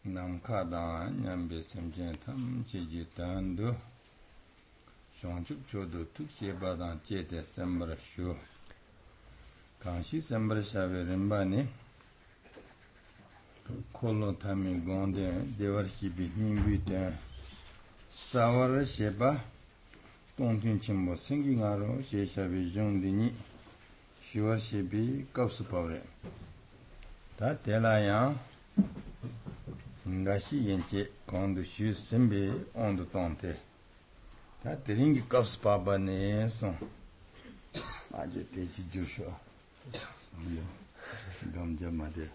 남카다 냠베 semjentam 지지단도 shongchukchodo tukshebadang jete sembrashu kanshi sembrashabe rimbani kolo tami gonde devarshibi hingwite sawara sheba tongtun chimbo singi ngaro sheshabe yongdini shivarshibi kapsupavre ta telayang ngashi yenche kondo shu simbe ondo tonte ta teringi kaps papa ne son aje techi jusho dom jamade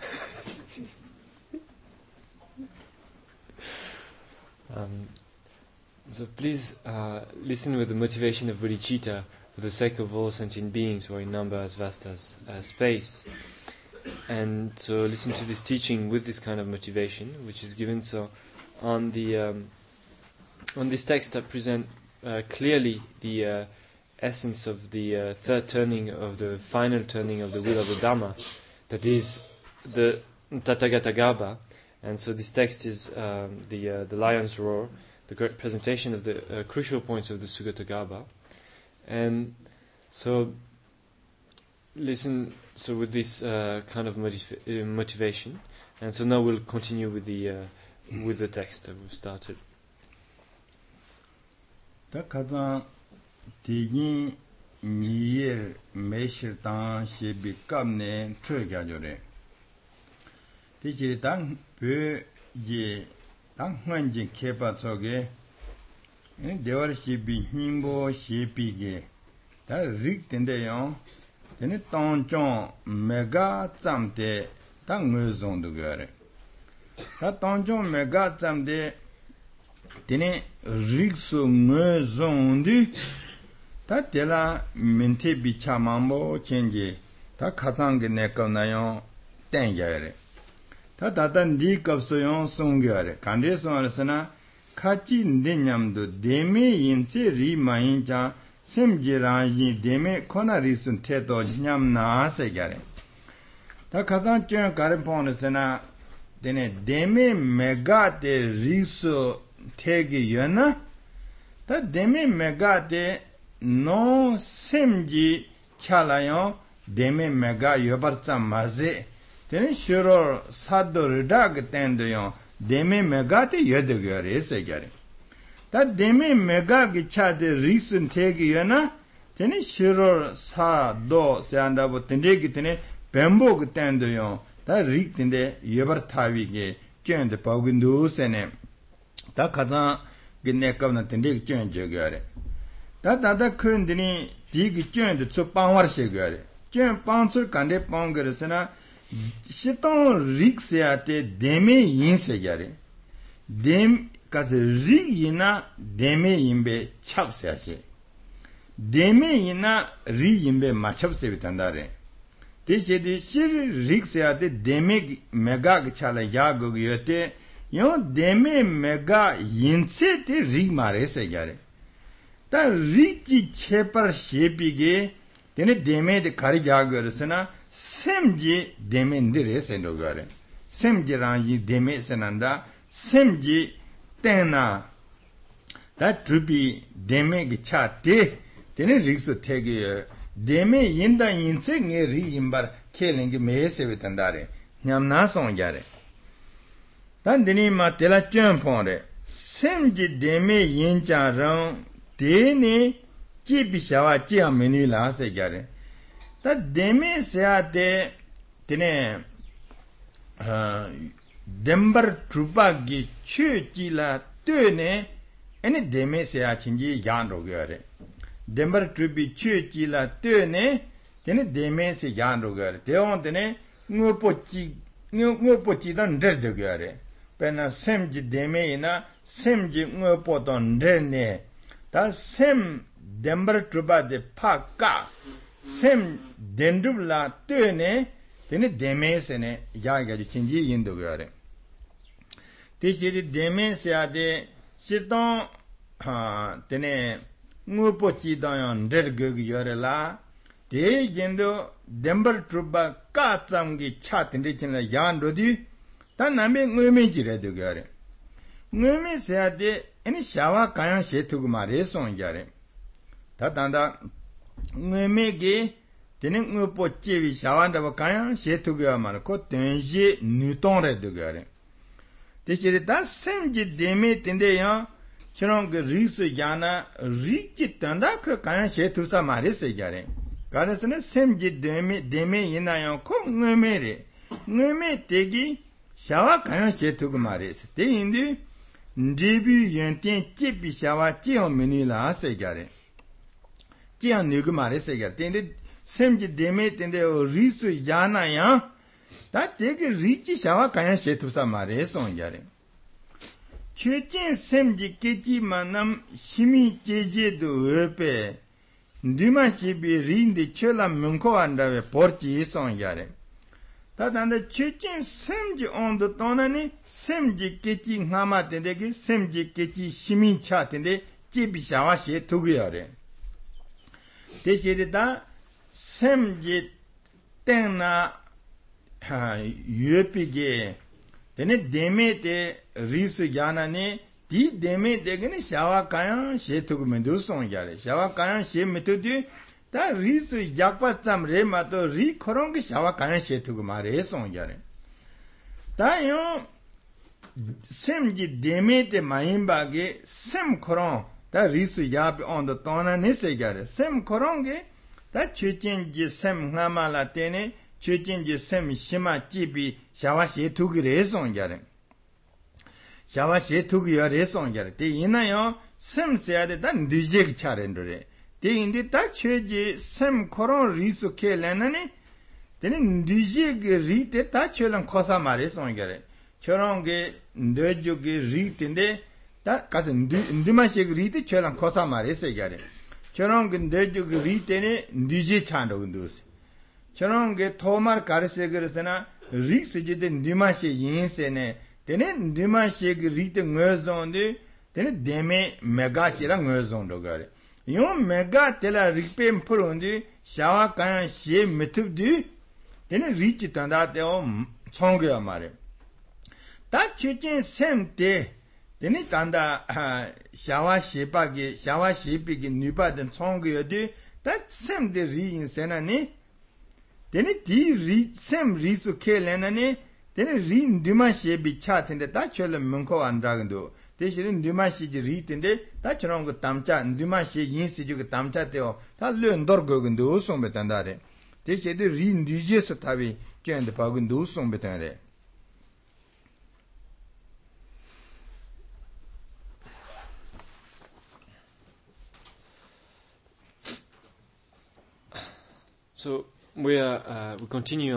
So please listen with the motivation of bodhicitta for the sake of all sentient beings who are in number as vast as space. And so listen to this teaching with this kind of motivation, which is given so on the on this text that present clearly the essence of the third turning of the final turning of the wheel of the Dhamma, that is the Tathagata. And so this text is the lion's roar, the great presentation of the crucial points of the Sugatagarbha. And so listen so with this kind of motivation, and so now we'll continue with the text that we've started. Takada tigi niyer meshir tan shebi kamne trögajore. Tigi tang pe je tang hanjin kepa soge dewar shebi himbo shebi ge ta rik tende yon tene tonchon mega tsamte ta ngözon de göre ta tonchon mega tsamde tene rikso ngözon di ta tela mente bicha mambo chenje ta khatang ge nekam na yon ten göre ta datan di kapso yon song göre kande son sana khachi ndenyam do deme yinche ri mayin cha semjiranji deme kona risun teto nyamna se gyare ta khadan chen garipon sena dene deme mega de risu tegi yana ta deme mega de no semji chalayo deme mega yobarcha maze dene shiro sador dag tendoyo deme mega de yodogare se gyare ta deme mega gi chade risun tegi yana tene shiro sa do se andabo tende gi tene bembo gi tendo yo ta rik tende yebar tawi ge chende pawgindu sene ta kaza gi nekab na tende gi chende gare ta dada khundini di gi chende chu pangwar she gare chen pangsul kande panggare sena shiton rik se ate deme yin se gare dem kaze ri yina deme yinbe chapse ashe deme yina ri yinbe ma chapse bitandare te chedi shir rikse ate deme mega gchala ya go yote yo deme mega yinse te ri mare se gare ta ri chi chepar shepi ge tene deme de kari ya go resna semji deme ndire se no gare semji ranji deme senanda semji tena that trubi deme gi chate tene rikso tege deme yinda yinse nge ri yimbar kelenge mese vetandare nyamna song jare tan dini ma tela chen phonre semji deme yincha ran dene chi bishawa chi ameni la se jare ta deme se ate tene dembar trupagi chuji la tene ene deme se a chinji yan ro gare dembar trubi chuji la tene tene deme se yan ro gare deon tene ngopochi dan der de gare pena semji deme ina semji ngopo don derne ta sem dembar truba de paka sem dendub la tene tene deme se ne ya ga chinji yin do gare Tishiri deme seade shiton tene ngupo chidayon dergog yorela de yendo dembar truba ka tsamgi cha tende chinla yan rodi 다 남의 의미지래도 그래. 의미 세야데 아니 샤와 가양 셰투고 말해서 이제. 다 단다 의미게 되는 의보 제비 샤완다고 가양 셰투고 말고 된지 뉴턴래도 그래. 대신에 다 생지 데메 텐데요. 저런 그 리스 야나 리치 단다 그 가양 셰투사 말해서 이제. 가르스는 생지 데메 이나요 코 의미래. 의미 되기 샤와 가양 셰투고 말해서. 대인데 데뷔 연ten 제비 샤와 지원 미니라 세가래. 지원 누구 말했어요. 근데 샘지 데메 텐데 리스 야나야 다 되게 리치 샤와 가양 셰투사 말했어 이제. 최진 샘지 깨지만남 심이 제제도 옆에 니마시비 린데 철라 문코 안다에 버지 있어 이제. 다단데 최진 샘지 온도 떠나니 샘지 깨지 하마 텐데기 샘지 깨지 심이 차 텐데 제비 샤와 셰투고야래. 대신에다 샘지 땡나 유에피게 되네 데메데 리스 야나네 디 데메데게네 샤와 가양 셰투고 mendoson 야래. 샤와 가양 셰 메토디 다 리스 약바짬 레마도 리 코롱게 샤와 가양 셰투고 말해서 야래. 다요 샘지 데메데 마임바게 샘 코롱 다 리스 야비 온도 떠나네 세가래. 샘 코롱게 다 최진지 샘 하마라 때네 최진지 샘 심마 찌비 샤와 셰투기래서 야래. 샤와 셰투기야래서 야래. 데 이나요 샘 세야데 다 니제기 차렌도래. 데 인데 다 최지 샘 코롱 리스 켈레나네 데네 니제기 리테 다 최랑 코사 말해서 야래. 저런 게 너쪽에 리트인데 다 가서 니마시기 리트 최랑 코사 말해서 야래. 저런 게 너쪽에 리트네 니제 찬도 근도스. 저런 게 토말 가르세 그래서나 리스지데 니마시 인세네 데네 니마시기 리트 ngözonde 데네 데메 메가치랑 ngözon도 가래. 요 메가 텔라 리페 프론데 샤와 가양 시 메투디 데네 리치 단다데오 총게야 말해. 다 최진 샘때 데네 단다 샤와 시바기 샤와 시비기 니바든 총게여디 다 샘데 리인세나니 데네 디 샘 리수 켈레나니 데네 린 디마시비 차텐데 다 철레 문코 안다근도 대신 디마시지 리텐데 다 저런 거 담자 디마시 인시지 그 담자데요 다 르언더거근도 송베단다레 대신 린 디제스 타비 쩐데 바근도 송베단레. So we continue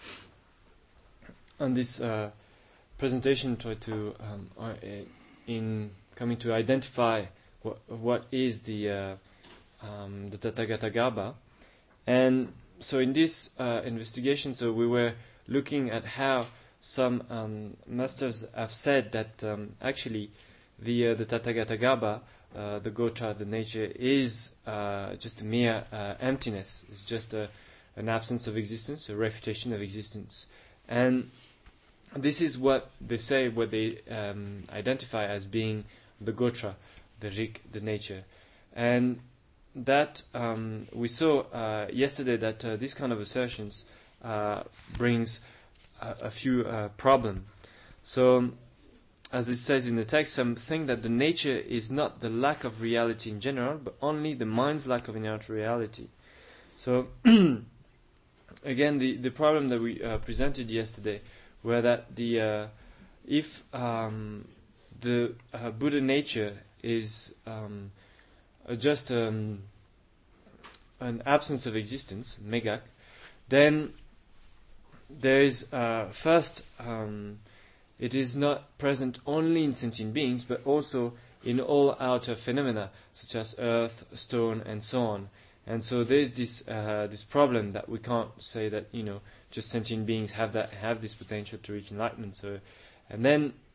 on this presentation, try to in coming to identify what is the Tathagata, and so in this investigation, so we were looking at how some masters have said that actually the Tathagata, the Gotra, the nature, is just a mere emptiness. It's just an absence of existence, a refutation of existence. And this is what they say, what they identify as being the Gotra, the Rik, the nature. And that we saw yesterday that this kind of assertions brings a few problems. So, as it says in the text, some think that the nature is not the lack of reality in general, but only the mind's lack of inherent reality. So, again, the problem that we presented yesterday were that if the Buddha nature is just an absence of existence, megak, then there is first it is not present only in sentient beings, but also in all outer phenomena, such as earth, stone, and so on. And so there is this problem that we can't say that just sentient beings have this potential to reach enlightenment. So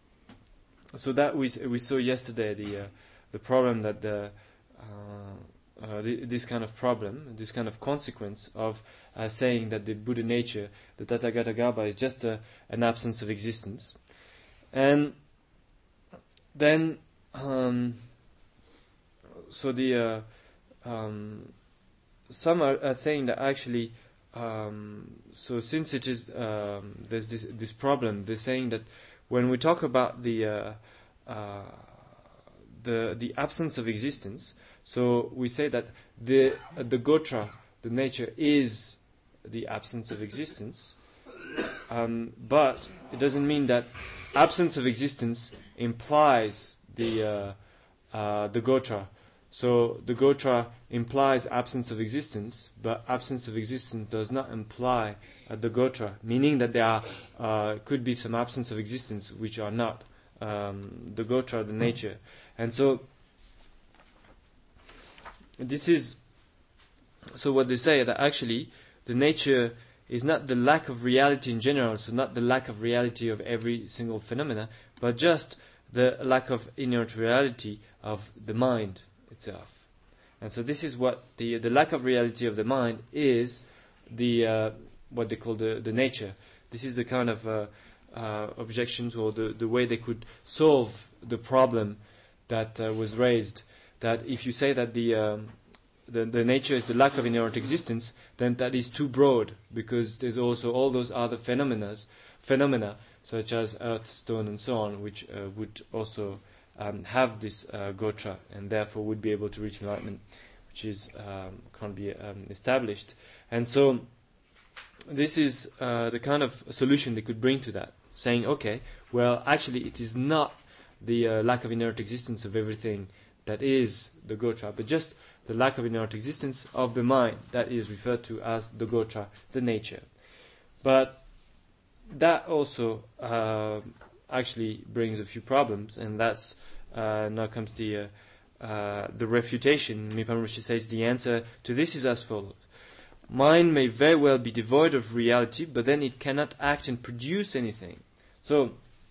that we saw yesterday the problem that this kind of problem, this kind of consequence of saying that the Buddha nature, the Tathagata-garbha, is just an absence of existence. And then, some are saying that actually, so since it is there's this problem, they're saying that when we talk about the absence of existence, so we say that the gotra, the nature, is the absence of existence, but it doesn't mean that absence of existence implies the gotra. So the gotra implies absence of existence, but absence of existence does not imply the gotra, meaning that there could be some absence of existence which are not the gotra, the nature. And so this is, so what they say that actually the nature is not the lack of reality in general, so not the lack of reality of every single phenomena, but just the lack of inherent reality of the mind itself. And so this is what the lack of reality of the mind is the what they call the nature. This is the kind of objections, or the way they could solve the problem that was raised. That if you say that the nature is the lack of inherent existence, then that is too broad, because there's also all those other phenomena such as earth, stone, and so on, which would also have this gotra, and therefore would be able to reach enlightenment, which is can't be established. And so this is the kind of solution they could bring to that, saying, okay, well, actually it is not the lack of inherent existence of everything that is the gotra, but just the lack of inherent existence of the mind that is referred to as the gotra, the nature. But that also actually brings a few problems, and that's now comes the refutation. Mipham Rinpoche says the answer to this is as follows: mind may very well be devoid of reality, but then it cannot act and produce anything. So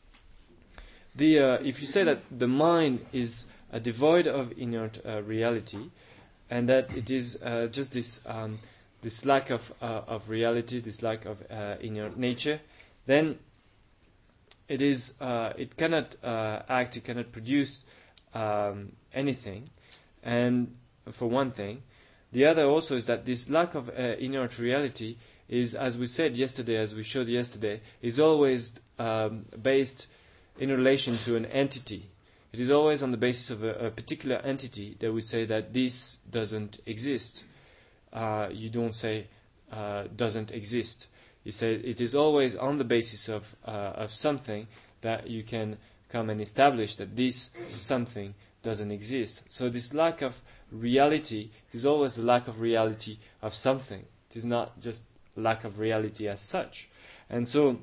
if you say that the mind is devoid of inherent reality, and that it is just this lack of reality, this lack of inherent nature, then it is it cannot act, it cannot produce anything. And for one thing, the other also is that this lack of inherent reality is, as we said yesterday, as we showed yesterday, is always based in relation to an entity. It is always on the basis of a particular entity that we say that this doesn't exist. You don't say doesn't exist. You say it is always on the basis of something that you can come and establish that this something doesn't exist. So this lack of reality is always the lack of reality of something. It is not just lack of reality as such. And so,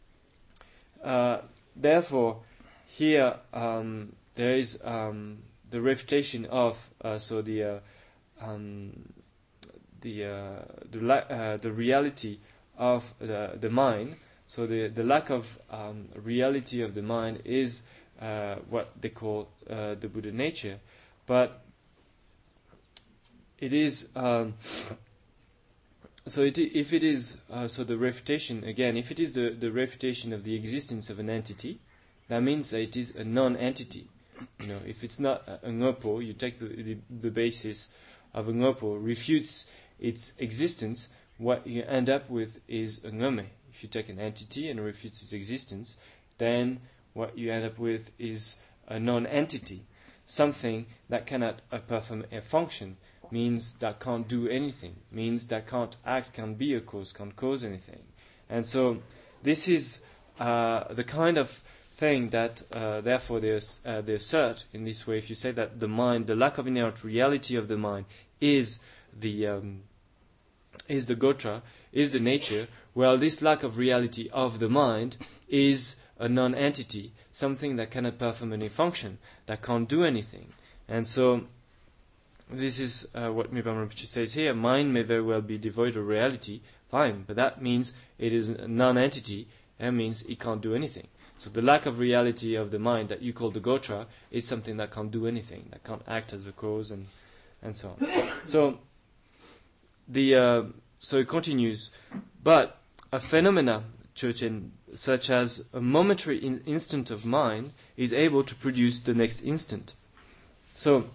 therefore, here there is the refutation of the reality of the mind. So the lack of reality of the mind is what they call the Buddha nature, but it is if it is the refutation again. If it is the refutation of the existence of an entity, that means that it is a non-entity. You know, if it's not a ngopo, you take the basis of a ngopo, refutes its existence. What you end up with is a ngome. If you take an entity and refutes its existence, then what you end up with is a non-entity, something that cannot perform a function, means that can't do anything, means that can't act, can't be a cause, can't cause anything. And so this is the kind of thing that therefore they assert in this way. If you say that the mind, the lack of inherent reality of the mind is the gotra, is the nature, well, this lack of reality of the mind is a non-entity, something that cannot perform any function, that can't do anything. And so this is what Mipham Rinpoche says here. Mind may very well be devoid of reality, fine, but that means it is a non-entity, and means it can't do anything. So the lack of reality of the mind that you call the gotra is something that can't do anything, that can't act as a cause and and so on. So so it continues, but a phenomena, such as a momentary instant of mind, is able to produce the next instant. So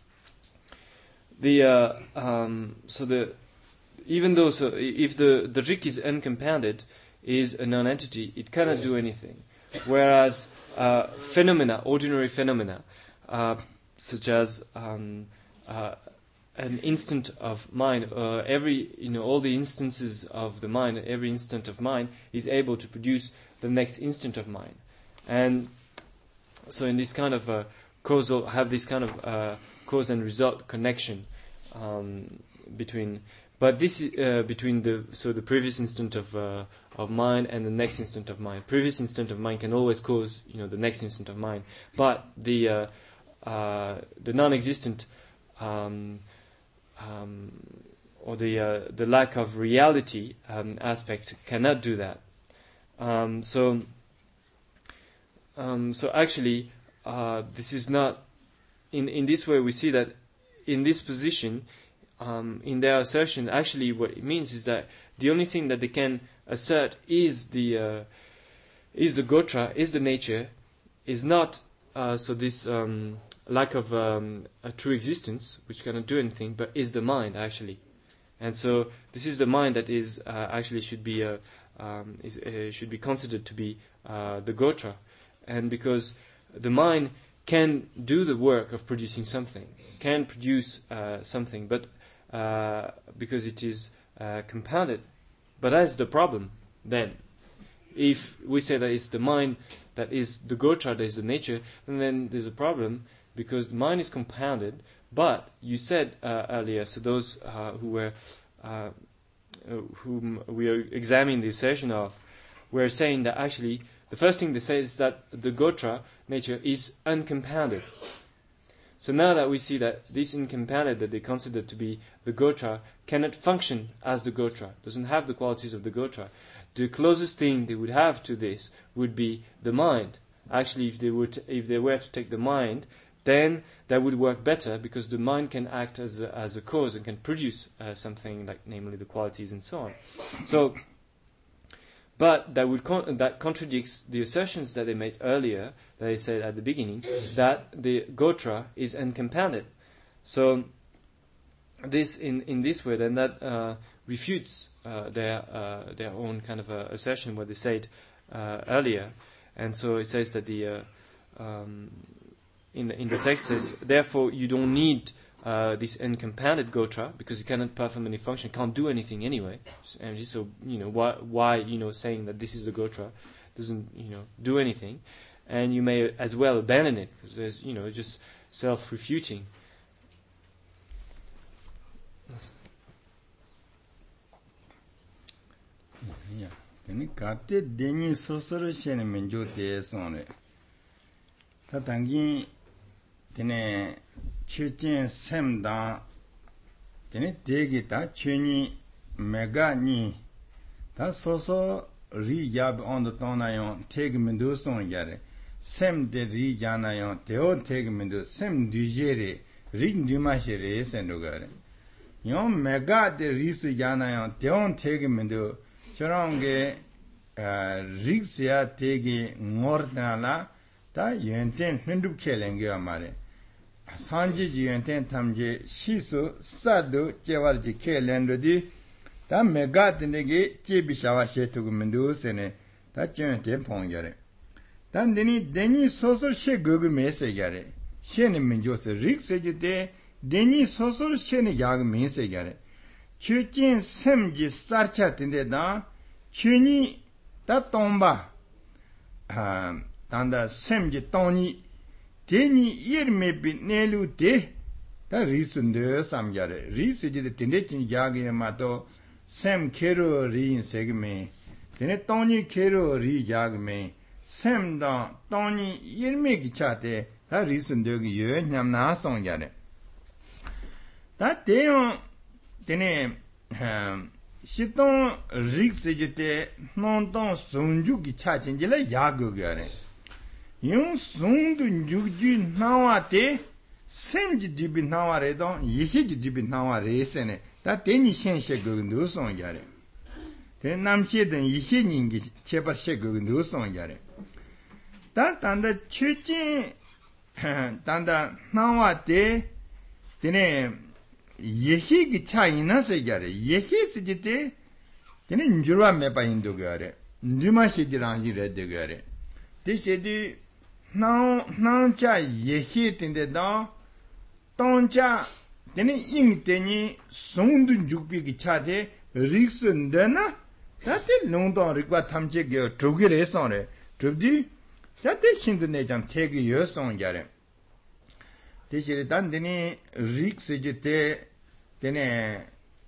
even though if the rik is uncompounded, is a non-entity, it cannot do anything. Whereas phenomena, ordinary phenomena, such as an instant of mind, all the instances of the mind, every instant of mind is able to produce the next instant of mind, and so in this kind of causal, have this kind of cause and result connection between. But this is between the previous instant of mind and the next instant of mind. Previous instant of mind can always cause the next instant of mind, but the non-existent or the lack of reality aspect cannot do that. So actually, this is not in this way. We see that in this position. In their assertion, actually, what it means is that the only thing that they can assert is the gotra, is the nature, is not this lack of a true existence, which cannot do anything, but is the mind actually, and so this is the mind that is actually should be considered to be the gotra, and because the mind can do the work of producing something, can produce something, but because it is compounded. But that's the problem then. If we say that it's the mind that is the gotra, that is the nature, then there's a problem, because the mind is compounded. But you said earlier, so those whom we are examining the assertion of, we're saying that actually the first thing they say is that the gotra, nature, is uncompounded. So now that we see that this incompounded that they consider to be the gotra cannot function as the gotra, doesn't have the qualities of the gotra, the closest thing they would have to this would be the mind. Actually, if they were to take the mind, then that would work better, because the mind can act as a cause and can produce something, like namely the qualities and so on. So, but that contradicts the assertions that they made earlier, that they said at the beginning, that the gotra is uncompounded. So this in this way, then that refutes their own kind of assertion, what they said earlier. And so it says that in the text says, therefore you don't need this uncompounded gotra, because it cannot perform any function, can't do anything anyway. And so why saying that this is the gotra doesn't do anything, and you may as well abandon it, because there's just self-refuting. Yeah. Then kate deni sosoro shene menjo te sonre. Tatangi tene chujin semda tene degi ta chuni mega ni ta soso ri yab on the tonayon teg mendo son yare sem de ri janayon teo teg mendo sem dujere ri ndimashere sendogare yon mega de ri su janayon teo teg mendo choronge rigsia tegi ngordana ta yenten hindu kelenge amare sanji yenten tamje shisu sadu jewarji kelendo di ta megatnege jebishawa shetugu mendu sene ta jenten pongyare dan deni sosor she gogu mese gare shene menjose rigse de deni sosor shene yag mese gare chujin semji sarcha tinde da chuni ta tomba tanda semji toni deni yerme binelu de ta risunde samjare risiji de tindechin yage mato sem kero ri segme dene toni kero ri yagme sem da toni yerme gichate ta risunde gi ye nyamna songjare ta deyon dene 시동 릭스지테 논동 송주기 차진질에 야거가래 용 송도 유지 나와테 semji dubi nawa re don yeshi dubi nawa re sene da teni shen she go no song yare ten nam she den yeshi ningi chebar she go no song yare da tanda chuchi tanda nawa de tene yeshi gi cha ina se yare yeshi sijite tene njurwa mepa indu gare nduma she dirangi re de gare de shedi nang cha yeshi tende da tongcha tene ing teni songdun jukbi gi cha de riksun dena date longdong rikwa tamche ge drogi re song re drobdi date shindu ne jang tegi yo song yare de shedi dan tene rikse je tene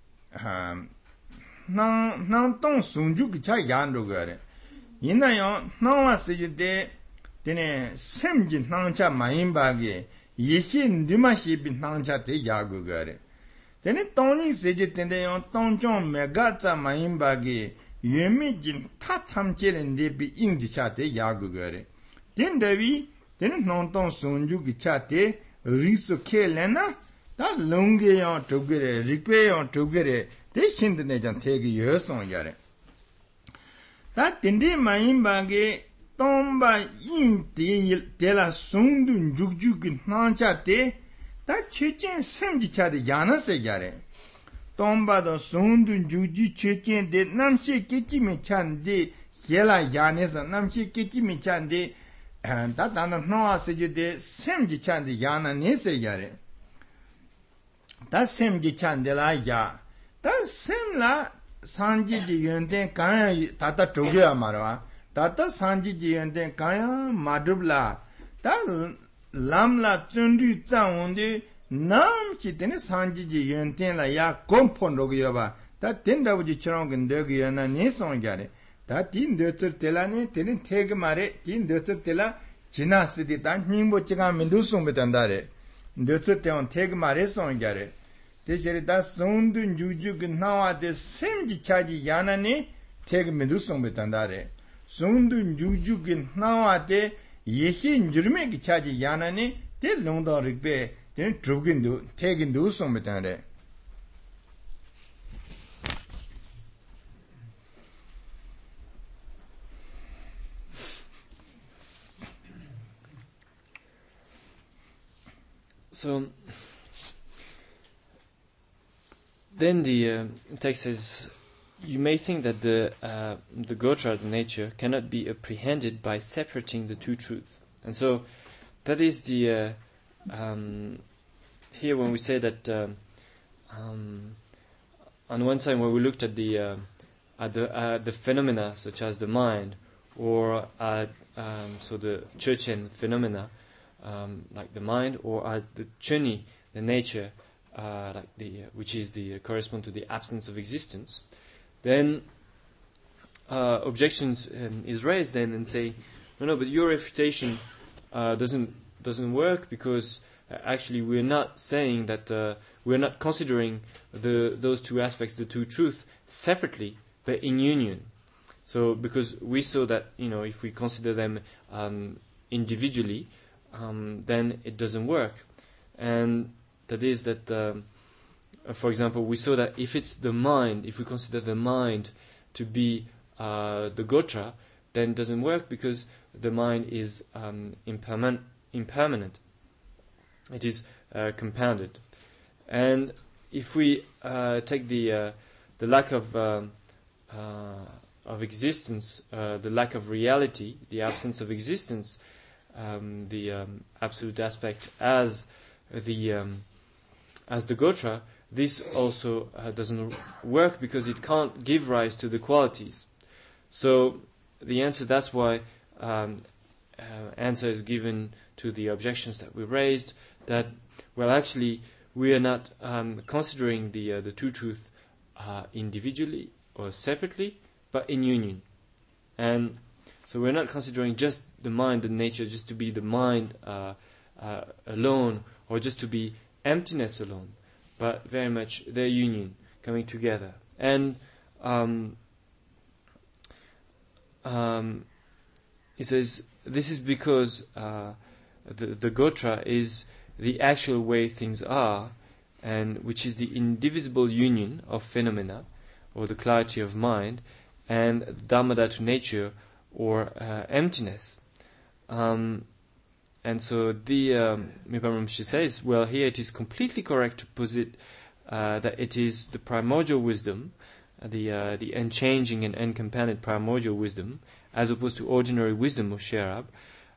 nang tong songju gi cha yan ro gare yina yo nang wa se je de tene semji nangcha 마인바게 예신 뉴마시비 nangcha te yagu gare tene tongni seje tende yon tongchong megacha 마인바게 yuemijin tatamchelen debi ingji cha te yagu gare tendewi tene nongtong sonju gi cha te risu kelena da longge yon togere rikwe yon togere de shindne jan tegi yosong yare da tende 마인바게 tomba yin de la sungdun jukjukin nancha te ta chechen semji chade yana se gare tomba do sungdun jukju chechen de namche kechime chan de yela yanesa namche kechime chan de ta dana noa se de semji chan de yana ne se gare ta semji chan de la ya ta semla sanji ji yonten kanya tata togya marwa tata sanji ji yonten kaya madrubla ta lamla tsundu tsaunde nam chi tene sanji ji yonten la ya kompon rogyo ba ta tenda buji chirong ndegi yana ne song gare ta tin dötür tela ne tene teg mare tin dötür tela jina sidi ta nimbo chiga mendu song betandare dötür teon teg mare song gare 대체로 다 손든 주주가 나와데 semji 차지 야나니 teg mendu song betandare 손든 주주가 나와데 예신 주르메기 차지 야나니 데 롱도 릭베 데 드루긴도 tegin도 song betandare So then the text says, you may think that the Gotra, the nature, cannot be apprehended by separating the two truths. And so that is the here when we say that on one side when we looked at the phenomena such as the mind or so the Chöchen phenomena like the mind, or as the Chöni, the nature, like which is the correspond to the absence of existence, then objections is raised then and say, no, but your refutation doesn't work because actually we're not saying that we're not considering those two aspects, the two truths, separately but in union. So because we saw that if we consider them individually, then it doesn't work, and that is that, for example, we saw that if it's the mind, if we consider the mind to be the Gotra, then it doesn't work because the mind is impermanent. It is compounded. And if we take the lack of existence, the lack of reality, the absence of existence, the absolute aspect as the Gotra, this also doesn't work because it can't give rise to the qualities. So the answer, that's why answer is given to the objections that we raised, that actually we are not considering the two truths individually or separately, but in union. And so we're not considering just the mind, the nature, just to be the mind alone, or just to be emptiness alone, but very much their union coming together. And he says this is because the Gotra is the actual way things are, and which is the indivisible union of phenomena, or the clarity of mind, and Dhammadhatu nature, or emptiness. And so the Mipham Rinpoche says, well, here it is completely correct to posit that it is the primordial wisdom, the unchanging and uncompounded primordial wisdom, as opposed to ordinary wisdom of Sherab,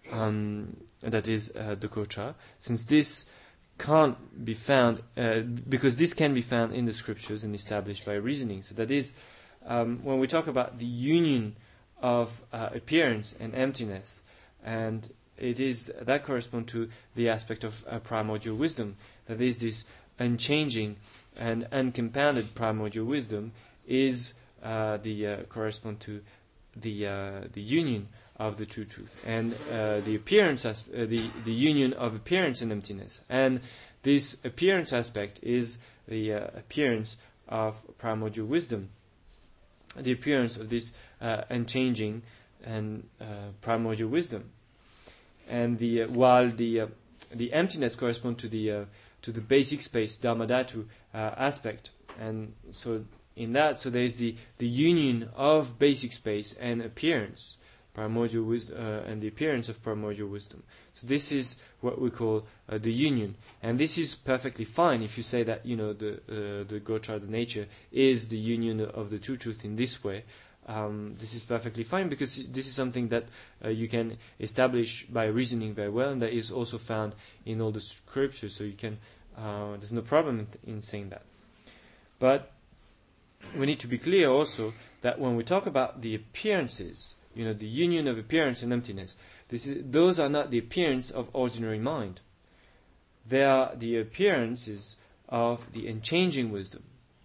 that is the Gotra, since this can't be found, because this can be found in the scriptures and established by reasoning. So that is, when we talk about the union of appearance and emptiness, and it is that corresponds to the aspect of primordial wisdom. That is, this unchanging and uncompounded primordial wisdom is correspond to the union of the true truth, and the appearance the union of appearance and emptiness. And this appearance aspect is the appearance of primordial wisdom, the appearance of this unchanging and primordial wisdom. And while the emptiness corresponds to the basic space Dhammadhatu aspect, and so in that, so there is the union of basic space and appearance, primordial wisdom, and the appearance of primordial wisdom. So this is what we call the union, and this is perfectly fine if you say that the Gotra, the nature, is the union of the true truth in this way. This is perfectly fine, because this is something that you can establish by reasoning very well, and that is also found in all the scriptures. So you can, there's no problem in saying that. But we need to be clear also that when we talk about the appearances, the union of appearance and emptiness, those are not the appearance of ordinary mind. They are the appearances of the unchanging wisdom.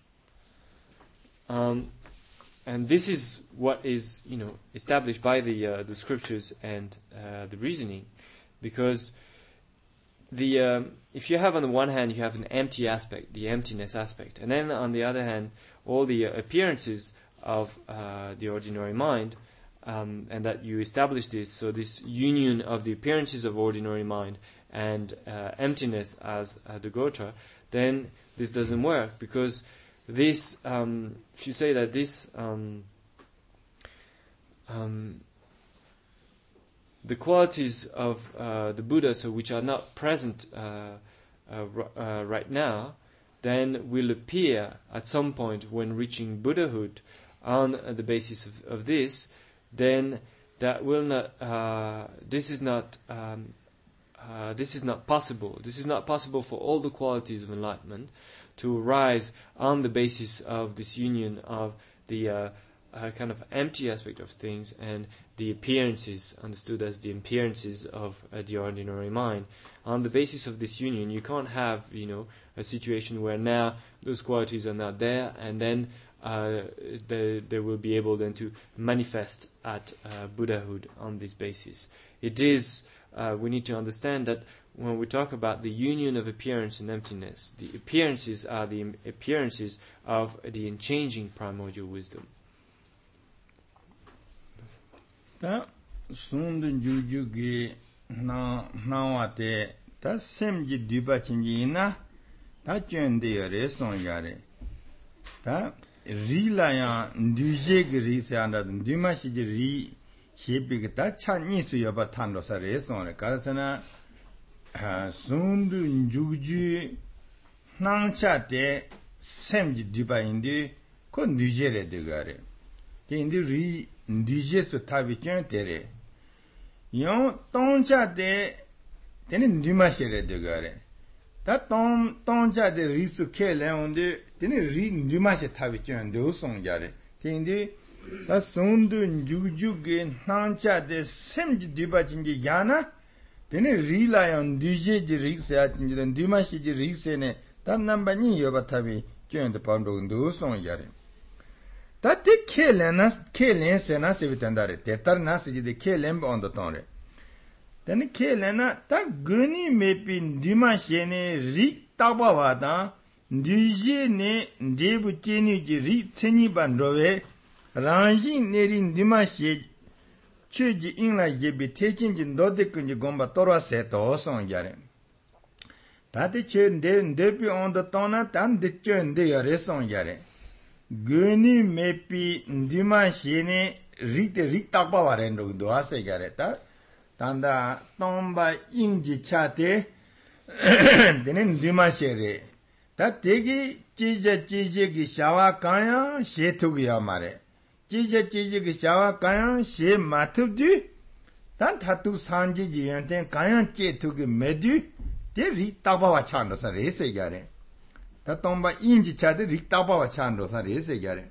And this is what is, established by the scriptures and the reasoning, because if you have on the one hand you have an empty aspect, the emptiness aspect, and then on the other hand all the appearances of the ordinary mind, and that you establish this, so this union of the appearances of ordinary mind and emptiness as the Gotra, then this doesn't work, because this, if you say that this, the qualities of the Buddha, so which are not present right now, then will appear at some point when reaching Buddhahood on the basis of this, then that will not. This is not possible. This is not possible for all the qualities of enlightenment to arise on the basis of this union of the kind of empty aspect of things and the appearances, understood as the appearances of the ordinary mind. On the basis of this union, you can't have, a situation where now those qualities are not there, and then they will be able then to manifest at Buddhahood on this basis. It is, we need to understand that when we talk about the union of appearance and emptiness, the appearances are the appearances of the unchanging primordial wisdom. Ta sundun juju ge na te ta semji diba chinji na ta chende yare son yare ta ri la ya nduje ge ri se anda ndima shi ji ri shebi ge ta chanyi su yoba tando sa re son re karasana sundun juju nang cha te semji diba indi ko nduje re de gare te indi ri ndije su tabi chen tere yon tongcha de teni ndima shere de gare ta tongcha de risu ke leonde teni ri ndima she tabi chen de usong gare teni ta sundu njuju ge nangcha de semji diba chinji yana teni ri la yon ndije ji rikse a chinji de ndima she ji rikse ne ta namba nyi yoba tabi chen de pando de usong gare ta te kelen se na se vitandare te tar na se de kelen ba ondo tonre tani kelen na ta guni mepi ndima shene ri taba wa da ndije ne ndebu cheni ji ri tseni ban rowe ranji neri ndima she chuji ingla yebi techin ji ndode kunji gomba torwa se to song jare 다데 쳔데 데피 온더 토나 단데 쳔데 여레송 야레 그니 메피 디마 시네 리테 리탁바 바렌도 도아세 야레다 단다 톰바 인지 차테 데는 디마 시레 다 되게 찌제기 샤와 가야 셰투기야 말에 찌제기 샤와 가야 셰 마투디 단 타투 산지지한테 가야 찌투기 메디 데 리타바와 찬도사 레세가레 다 톰바 인지 차데 리타바와 찬도사 레세가레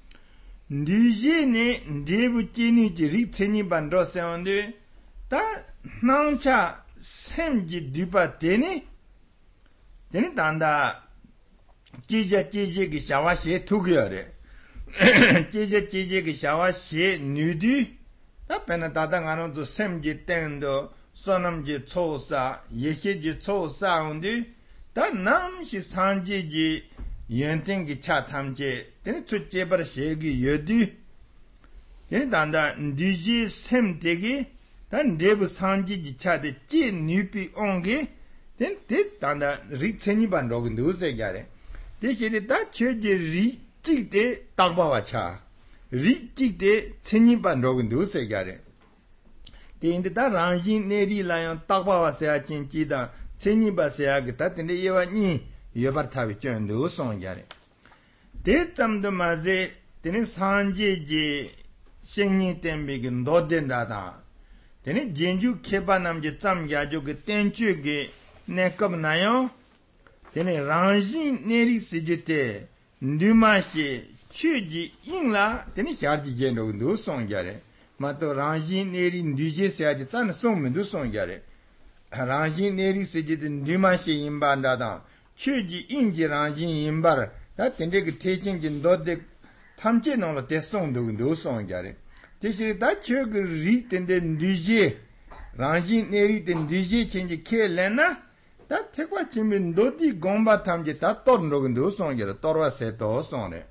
니제네 데부찌니 리체니 반도세온데 다 나운차 셈지 디바테니 데니 단다 찌제기 샤와시 투기야레 찌제기 샤와시 뉴디 다 페나 다당하노도 셈지 땡도 소남지 초사 예시지 초사운디 다 남시 산지지 연땡기 차탐지 데니 추제버 시기 여디 데니 단다 니지 셈되기 단 네부 산지지 차데 찌 뉴피 온게 데 단다 리체니반 로그 누세가레 데시리 다 쳬지 리 찌데 땅바와 차 리찌데 체니반 로그 누세가레 데인데 다 랑신 내리 라연 딱바와 세야 진지다 체니바 세야게 다데 예와니 여바타비 쳬 누송가레 데tam도 마제 데니 산지지 생니 템비기 노덴다다 데니 진주 케바남지 짬야조 그 땡주게 내겁나요 데니 랑신 내리 시지테 뉴마시 취지 인라 데니 샤르지 젠도 누송가레 마토 랑신 내리 뉴제 세야지 짠 송면도 송가레 랑신 내리 시지데 뉴마시 임반다다 취지 인지 랑신 임바르 다 텐데 그 태징진 너데 탐제 놓로 대송도 누송가레 대시 다 저그 리텐데 뉴제 랑신 내리 된 뉴제 체인지 켈레나 다 태과 지민 노디 공바 탐제 다 떠르노 누송가레 떠러세 또 송네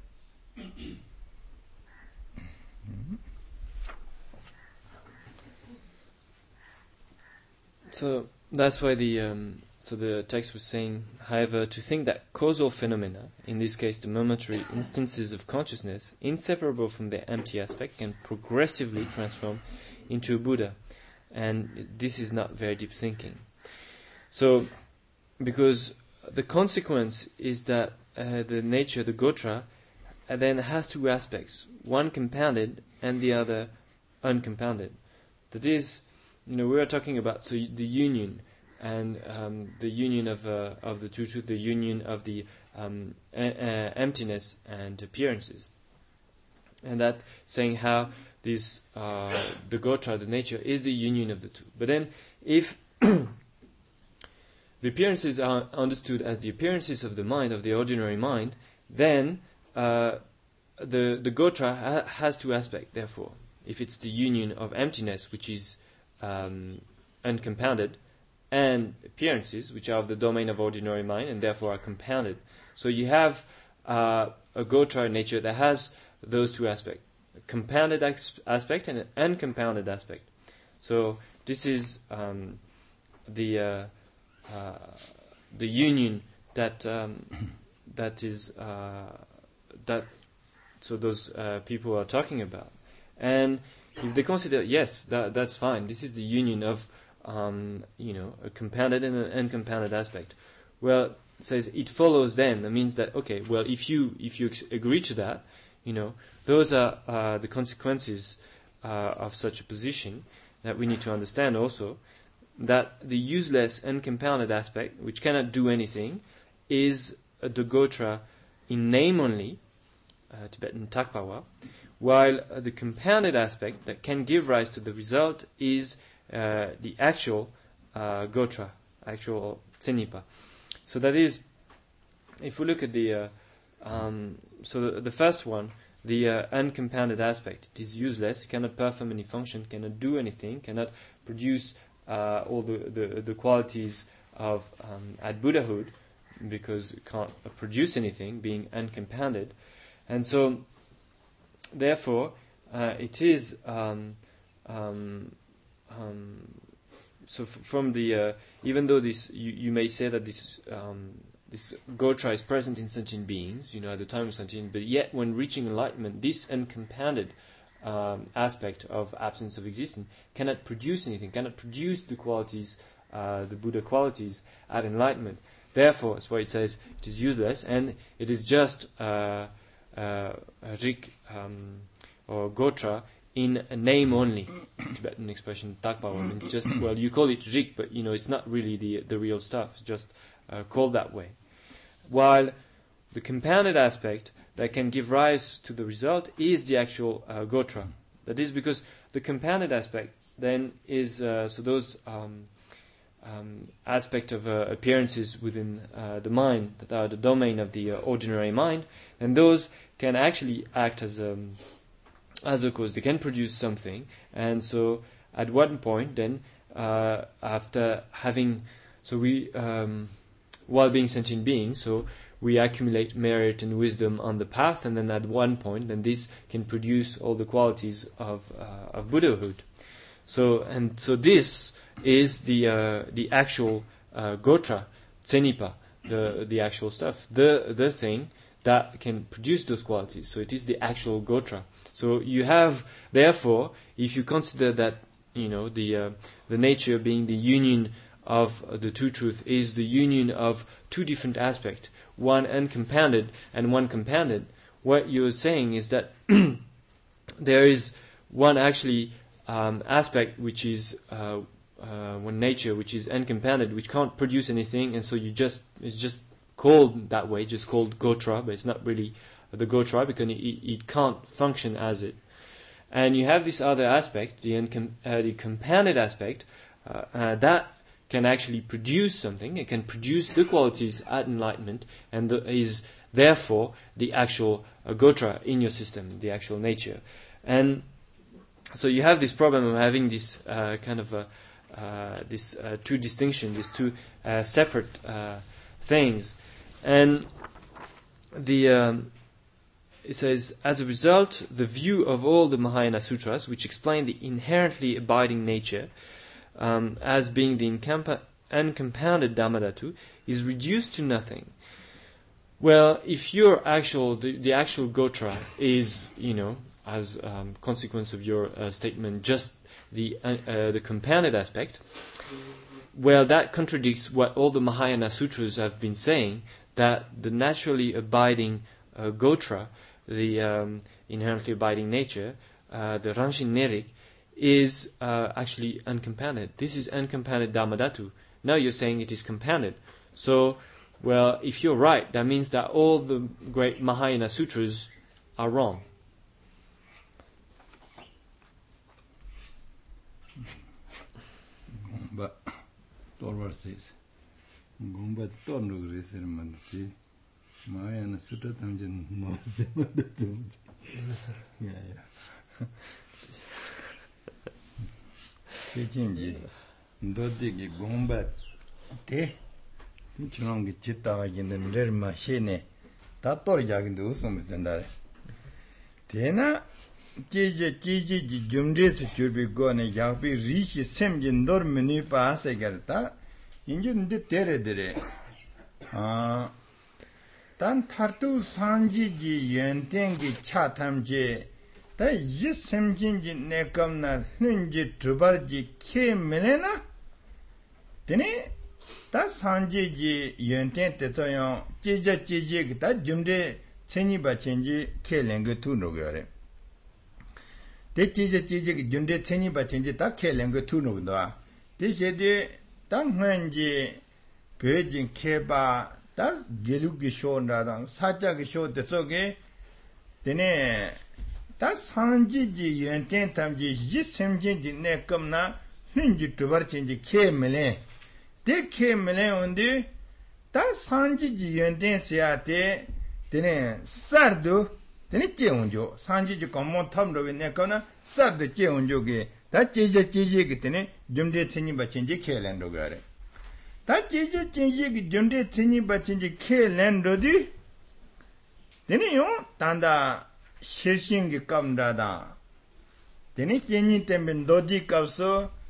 So that's why the text was saying, however, to think that causal phenomena, in this case the momentary instances of consciousness, inseparable from their empty aspect, can progressively transform into a Buddha. And this is not very deep thinking. So, because the consequence is that the nature, the Gotra, then has two aspects, one compounded and the other uncompounded. That is, we are talking about the union and the union of the two truths, the union of the emptiness and appearances, and that saying how this the Gotra, the nature, is the union of the two. But then, if the appearances are understood as the appearances of the mind, of the ordinary mind, then the Gotra has two aspects. Therefore, if it's the union of emptiness, which is uncompounded, and appearances, which are of the domain of ordinary mind and therefore are compounded. So you have a Gotra nature that has those two aspects, a compounded aspect and an uncompounded aspect. So this is the union that those people are talking about. And if they consider, yes, that's fine, this is the union of a compounded and an uncompounded aspect. Well, it says it follows then. That means that, okay, well, if you agree to that, those are the consequences of such a position that we need to understand also, that the useless uncompounded aspect, which cannot do anything, is the Gotra in name only, Tibetan Takpawa, while the compounded aspect that can give rise to the result is the actual Gotra, actual Tsenipa. So that is, if we look at the first one, the uncompounded aspect, it is useless, cannot perform any function, cannot do anything, cannot produce all the qualities of at Buddhahood, because it can't produce anything, being uncompounded. And so, therefore, it is from the even though this you may say that this this Gotra is present in sentient beings, at the time of sentient, but yet when reaching enlightenment, this uncompounded aspect of absence of existence cannot produce anything, cannot produce the qualities, the Buddha qualities at enlightenment. Therefore, that's why it says it is useless, and it is just Rik or Gotra in a name only. Tibetan expression Takpa means just, well, you call it Rik, but it's not really the real stuff. It's just called that way. While the compounded aspect that can give rise to the result is the actual Gotra. That is because the compounded aspect then is so those aspect of appearances within the mind that are the domain of the ordinary mind, and those can actually act as a cause. They can produce something, and so at one point then after having we while being sentient beings, so we accumulate merit and wisdom on the path, and then at one point, then this can produce all the qualities of Buddhahood. So this is the actual Gotra, Tsenipa, the actual stuff, the thing that can produce those qualities. So it is the actual Gotra. So you have, therefore, if you consider that the nature being the union of the two truth is the union of two different aspects, one uncompounded and one compounded, what you're saying is that there is one actually aspect which is one nature which is uncompounded, which can't produce anything, and so it's just called that way, just called Gotra, but it's not really the Gotra because it can't function as it. And you have this other aspect, the compounded aspect, that can actually produce something. It can produce the qualities at enlightenment, and is therefore the actual Gotra in your system, the actual nature. And so you have this problem of having this kind of this two distinction, these two separate things. And it says, as a result, the view of all the Mahayana Sutras, which explain the inherently abiding nature, as being the uncompounded Dhammadhatu, is reduced to nothing. Well, if your the actual Gotra is, as consequence of your statement, just the compounded aspect, well, that contradicts what all the Mahayana Sutras have been saying, that the naturally abiding Gotra, the inherently abiding nature, the Ranshin Nerik, is actually uncompounded. This is uncompounded Dhammadhatu. Now you're saying it is compounded. So, well, if you're right, that means that all the great Mahayana Sutras are wrong. But Torvar says, Gumba Tornu Resermanchi, Mahayana Sutra Tamjan North. Yeah. Teaching Dodigi Gumba Te Chungi Chita in the Red Machine, Tator Yagin do some than Tena Gigi Jumdis should be gone and Yabi reach Semjin Dormini Pasagarta, Injun de Terre. Tan Tartu Sanji Yentengi Chatamje. Da yis semjinji nekamna hunji trubarji ke melena tene da sanji ji yenten tetsoyon jija da jumde chenyi ba chenji ke lenge tu no gore de jija jumde chenyi ba chenji da ke lenge tu no do de jede da hunji beijing ke ba da gelugi sho na da saja gi sho tetsoge tene 다 산지지 연텐 탐지 지sem진지 내검나 흔지 두버친지 케멜레 데 케멜레 온데 다 산지지 연텐스야데 데네 사르도 데네 제운조 산지지 검모 탐로베 내거나 사르도 제운조게 다 제제제게 데네 좀데 체니 바친지 케렌도 가래 다 제제제게 좀데 체니 바친지 케렌도디 데네요 단다 실신기 깜다다. 되니 제니 때문에 노디 값서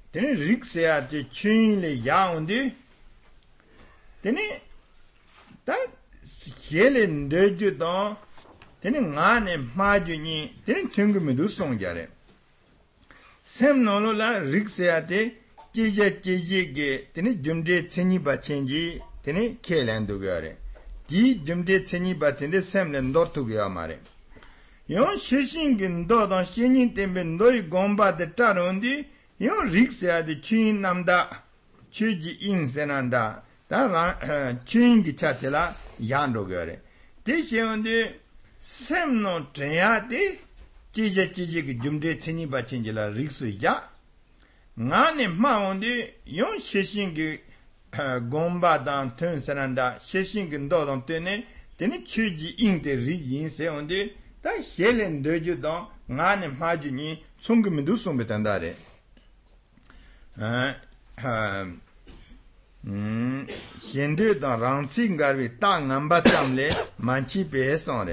tene riksaya de chin le yaunde tene ta hele ndeju don tene ngane majuni tene chungme du songjare semnolo la riksaya de jije ge tene jumde cheni ba chenji tene kelando gare di jumde cheni ba tene semne ndortu ge amare yon shishingin do don shinin tembe noi gomba de tarondi yon riksaya de chin namda chuji in senanda da chin gi chatela yando gare de shionde semno treyade jije gi jumde cheni ba chenjila riksu ya ngane maonde yon shishingin gomba dan tön senanda shishingin do don tene chuji in de ri yin seonde 다 헬렌 더주도 나네 마주니 송금도 송베단다래 현대도 랑칭가비 땅 남바tamle 만치 베송래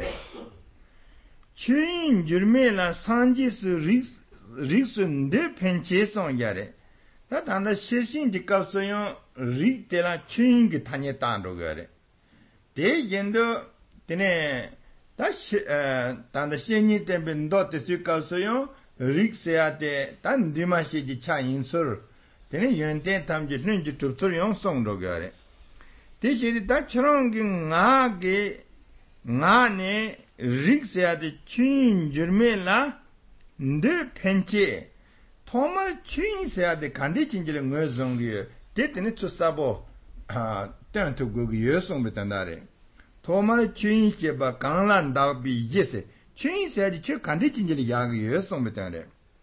추인 줄메라 산지스 리스인데 펜체송야래 다 단다 실신지 값소요 리테라 추인기 타nye 단로 거래 대견도 되네 단다 신이 때문에 너한테 쓸까서요 릭세한테 단 디마시지 차인술 되는 연대 탐지는 주축을 용송로 거래 대신에 다처럼 나게 나네 릭세한테 친 줄메라 네 펜체 토말 친세한테 간디 진지를 거성기 대때는 추사보 땡도 그거 여성부터나래 토마의 주인께봐 강란다비 예세 주인세야지 저 간디진질이 야기 여성부터래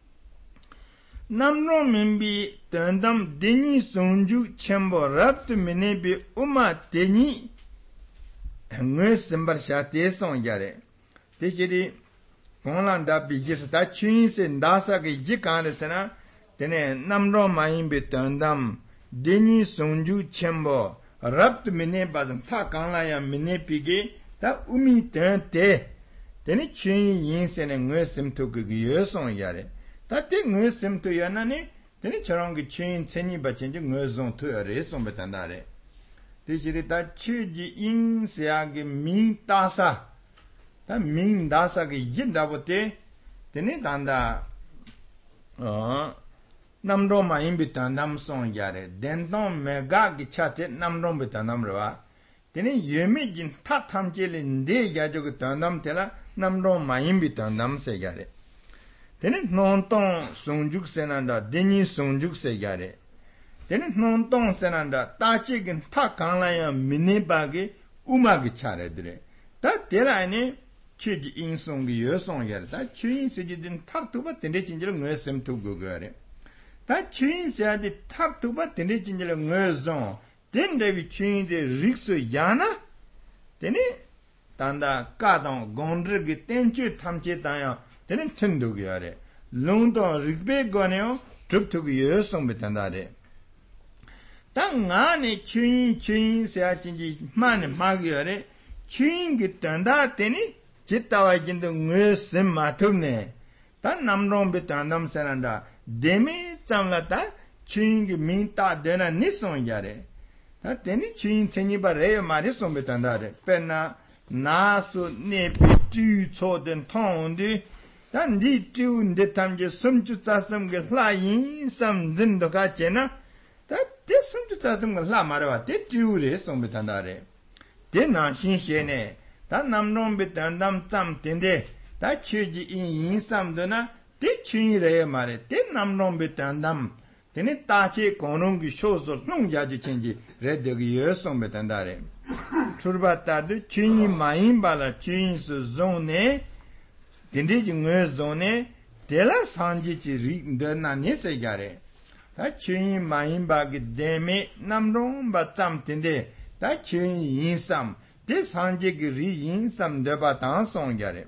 남로민비 던담 데니 송주 첨보 랍트 미네비 우마 데니 응 심바샤 대송야래 대지리 강란다비 예세 다 주인세 나사게 이간에서나 데네 남로마인비 던담 데니 송주 첨보 rabd mene badam ta kanlaya mene pigi ta umi tente teni chin yin sene ngwe simto ge yesong yare ta te ngwe simto yanane teni charang ge chin cheni ba chen ngwe zong to yare song betandare de jiri ta chi yin sia ge min dasa ta min dasa ge yin da bote teni danda namro ma imbita namsong yare dendon mega gichate namro bita namrowa tene yeme jin ta tamjele nde yajogo tanam tela namro ma imbita namse yare tene nonton songjuk senanda deni songjuk se yare tene nonton senanda tachi gin ta kanlaya minibage umagi chare dire ta teraine chiji insong yosong yare ta chuin sejidin tartuba tene jinjelo ngwesem tu gogare 다 주인세한테 탑두바 되네 진짜로 ngözong 된데비 주인데 릭스 야나 되네 단다 까동 gond르기 땡주 탐제 다요 되네 천도기 아래 롱도 릭베 거네요 접투기 여성 bet한다래 땅 안에 주인세야 진지 만에 마기어래 주인기 던다 되니 짓다와 진도 ngözem 마통네 단 남롱 bet한 남세란다 데미 짬라다 주인기 민타 되나 니송야래 다 데니 주인 체니바래 말이 sombetan다래 빼나 나수 네피 쥐초된 통디 단디 쥐운데 탐제 섬주자섬게 라인 섬진도 가제나 다 대섬주자섬게 라마라와 대쥐우래 sombetan다래 데나 신셰네 다 남놈베 단담 짬된데 다 취지 인삼도나 대 주인이래 말에 대 남놈베 단담 되네 따치 고농기 쇼소 농자지 천지 레드기 여성베 단다래 출바따도 주인이 마인발라 주인수 존에 딘디 중에 존에 데라 산지지 리드나 네세가래 다 주인 마인바기 데메 남놈바 짬텐데 다 주인 인삼 대 산지기 리 인삼 데바 단송가래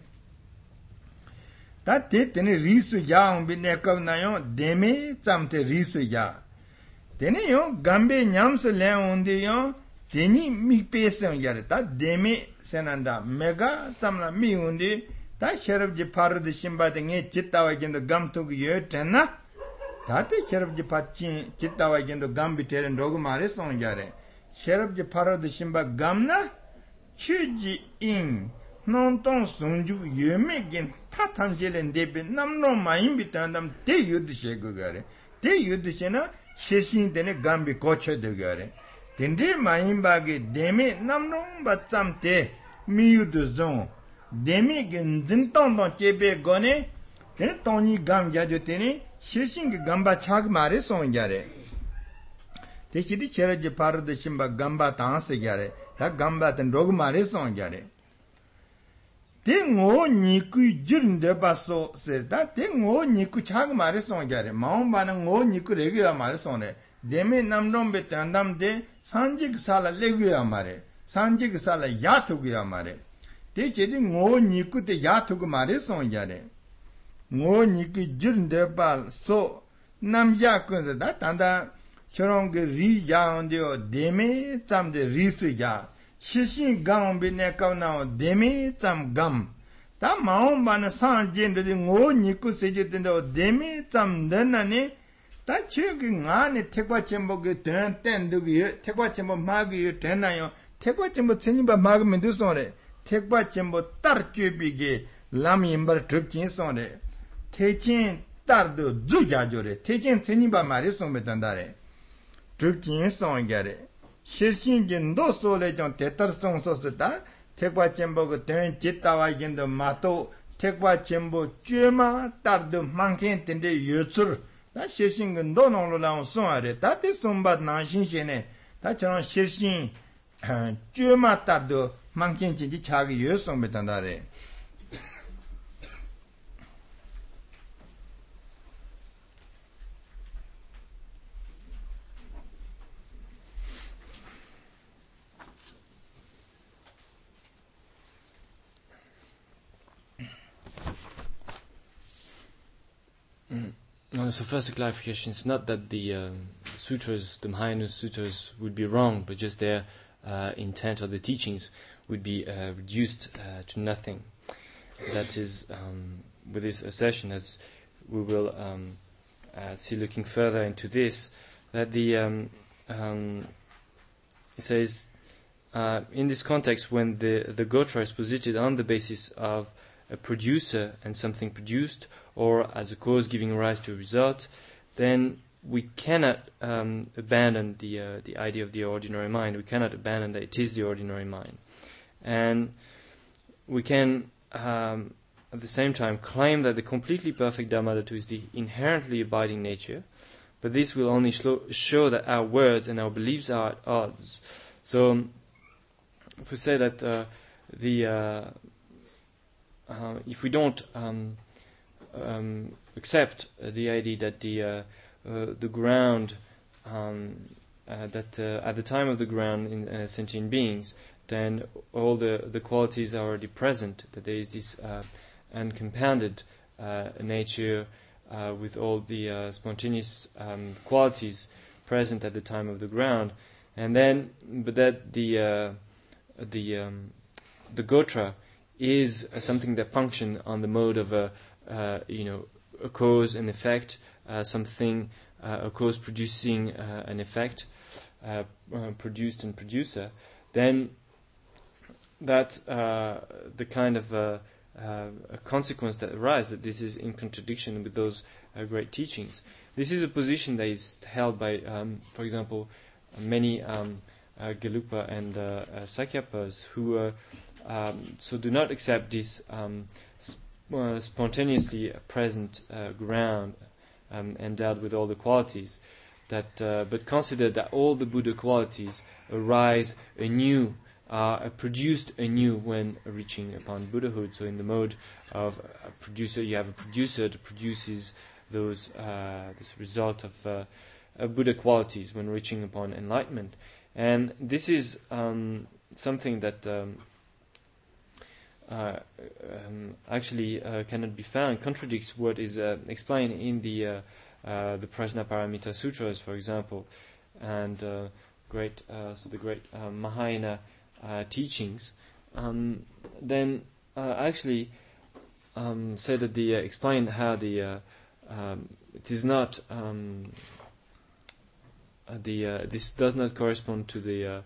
다 때때네 리수 야옹 비네컵나요 데메 짬테 리수 야 데네요 감베 냠스 레온데요 데니 미페스 야레 다 데메 세난다 메가 짬라 미운데 다 셔럽지 파르드 심바등에 짓다와 긴도 감토기 여테나 다때 셰럽지 받진 짓다와 이겐도 감비테는 로그 말에 송자래 셰럽지 파로드 심바 감나 취지인 논동 송주 예매긴 타탐젤엔 데베 남노 마임비탄담 대유드셰 그거래 대유드셰나 셰신데네 감비 고쳐되거래 덴데 마임바게 데메 남노 바짬테 미유드존 데메긴 진동동 제베 거네 데 돈이 감자죠테니 셰신기 감바 차그 말에 송자래 대시디 체르지 파르드 심바 감바 당스야래 다 감바든 로그 말에 송자래 땡오 니쿠 줄인데 봤어 세다 땡오 니쿠 차그 말에 송자래 마음바는 오 니쿠 레기야 말에 송네 데메 남롬베 단담데 산직 살라 레기야 말에 산직 살라 야투기야 말에 대제디 오 니쿠데 야투고 말에 송자래 오 니쿠 줄인데 봤어 남자군다 단다 저런 그 리자운데요 데메 짬데 리스야 시신 강비네 까나오 데메 짬감 다 마음바는 산진데 오 니쿠 세제된다 데메 짬는나니 다 저기 안에 택과침복이 된 땐두기 택과침복 마기 되나요 택과침복 천이바 막으면 되소네 택과침복 따르쥐비게 라미임바 득진 소네 태진 따르도 주자조래 태진 천이바 말이 송메단다래 득진 송이가래 실신진 노소래 좀 대tar성소스다 택과침복이 된 짓다와 이긴도 마도 택과침복 쥐마 따르도 망켄 텐데 유출 다 실신근 노노로 나온 송아래 다때 송받 나신신에 다 저런 실신 쥐마 따르도 망켄 진지 자기 유송메단다래 So first, a clarification: it's not that the sutras, the Mahayana sutras, would be wrong, but just their intent or the teachings would be reduced to nothing. That is, with this session, as we will see, looking further into this, that the it says in this context, when the Gotra is posited on the basis of a producer and something produced, or as a cause giving rise to a result, then we cannot abandon the idea of the ordinary mind. We cannot abandon that it is the ordinary mind. And we can, at the same time, claim that the completely perfect Dharmadhatu is the inherently abiding nature, but this will only show that our words and our beliefs are at odds. So, if we say that if we don't accept the idea that the ground that at the time of the ground in sentient beings, then all the qualities are already present. That there is this uncompounded nature with all the spontaneous qualities present at the time of the ground, and then but that the Gotra is something that functions on the mode of a cause and effect, something, a cause producing an effect, produced and producer, then that the kind of a consequence that arises, that this is in contradiction with those great teachings. This is a position that is held by, for example, many Gelupa and Sakyapas who so do not accept this spontaneously present ground endowed with all the qualities, that but consider that all the Buddha qualities arise anew, are produced anew when reaching upon Buddhahood. So in the mode of a producer, you have a producer that produces those this result of Buddha qualities when reaching upon enlightenment. And this is something that actually cannot be found, contradicts what is explained in the Prajnaparamita Sutras, for example, and the great Mahayana teachings. Then actually say that explain how the it is not this does not correspond to the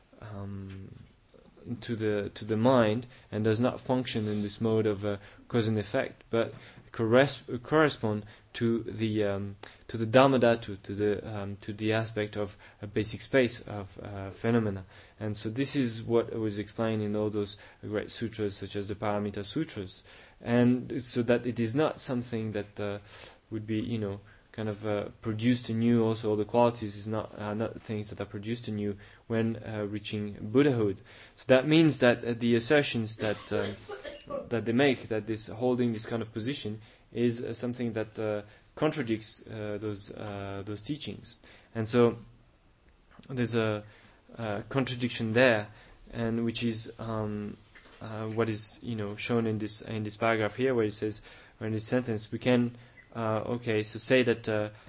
mind, and does not function in this mode of cause and effect, but correspond to the Dhammadhatu, to the aspect of a basic space of phenomena. And so this is what was explained in all those great sutras, such as the Paramita Sutras, and so that it is not something that would be, kind of produced anew. Also, all the qualities is not things that are produced anew when reaching Buddhahood. So that means that the assertions that they make, that this holding this kind of position, is something that contradicts those teachings. And so there's a contradiction there, and which is what is shown in this paragraph here, where it says, or in this sentence, we can say that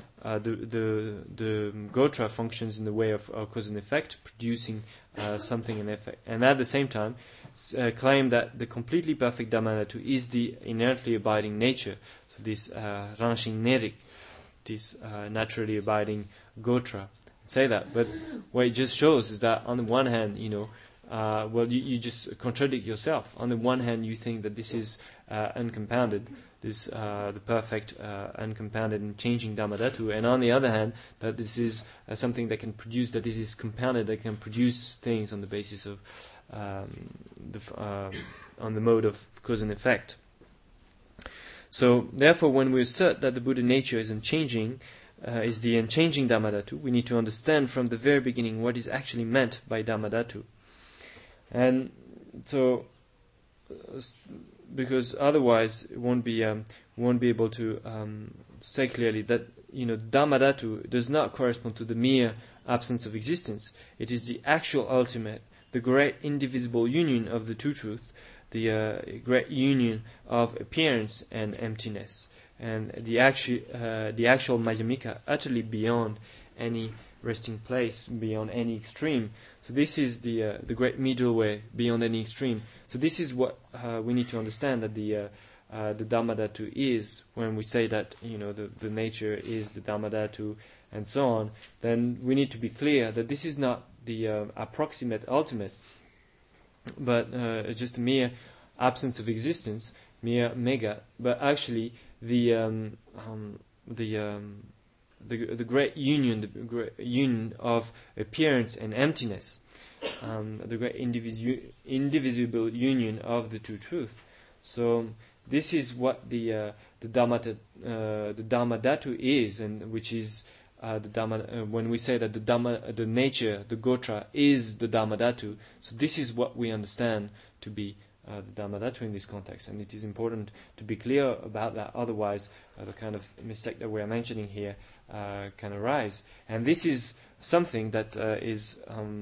the Gotra functions in the way of cause and effect, producing something in effect, and at the same time claim that the completely perfect Dhammadhatu is the inherently abiding nature. So this Ranshing Nerik, this naturally abiding Gotra, say that. But what it just shows is that on the one hand, you just contradict yourself. On the one hand, you think that this is uncompounded, this the perfect uncompounded and changing Dhammadhatu, and on the other hand, that this is something that can produce, that it is compounded, that can produce things on the basis of on the mode of cause and effect. So, therefore, when we assert that the Buddha nature is unchanging, is the unchanging Dhammadhatu, we need to understand from the very beginning what is actually meant by Dhammadhatu. And so, because otherwise it won't be able to say clearly that Dhammadhatu does not correspond to the mere absence of existence. It is the actual ultimate, the great indivisible union of the two truth, the great union of appearance and emptiness, and the actual Madhyamika, utterly beyond any resting place, beyond any extreme. So this is the great middle way, beyond any extreme. So this is what we need to understand, that the Dhammadhatu is. When we say that the nature is the Dhammadhatu and so on, then we need to be clear that this is not the approximate ultimate, but just a mere absence of existence, mere mega, but actually the great union, the great union of appearance and emptiness, the great indivisible union of the two truth. So this is what the Dhammadhatu is, and which is the Dhamma. When we say that the nature, the Gotra, is the Dhammadhatu, so this is what we understand to be the Dhammadhatu in this context, and it is important to be clear about that. Otherwise, the kind of mistake that we are mentioning here can arise, and this is something that is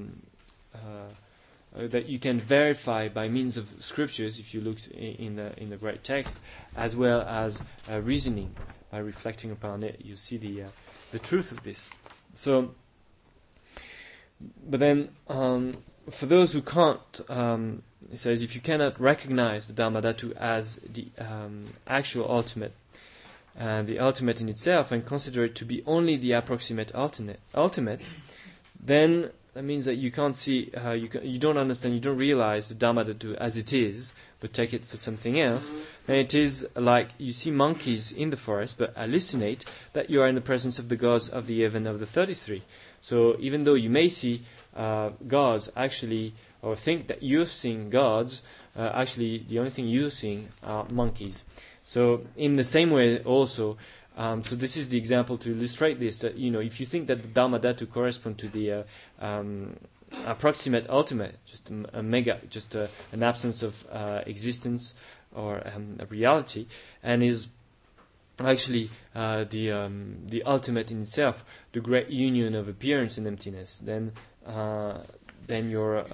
that you can verify by means of scriptures if you look in the great text, as well as reasoning. By reflecting upon it, you see the truth of this. So, but then for those who can't, it says, if you cannot recognize the Dhammadhatu as the actual ultimate, the ultimate in itself, and consider it to be only the approximate ultimate, then that means that you can't see, you don't understand, you don't realize the Dhammadhatu as it is, but take it for something else. And it is like you see monkeys in the forest, but hallucinate that you are in the presence of the gods of the heaven of the 33. So even though you may see gods actually, or think that you're seeing gods, actually the only thing you're seeing are monkeys. So in the same way also, so this is the example to illustrate this, that if you think that the Dhammadhatu correspond to the approximate ultimate, just a mega, just an absence of existence or a reality, and is actually the ultimate in itself, the great union of appearance and emptiness, then you're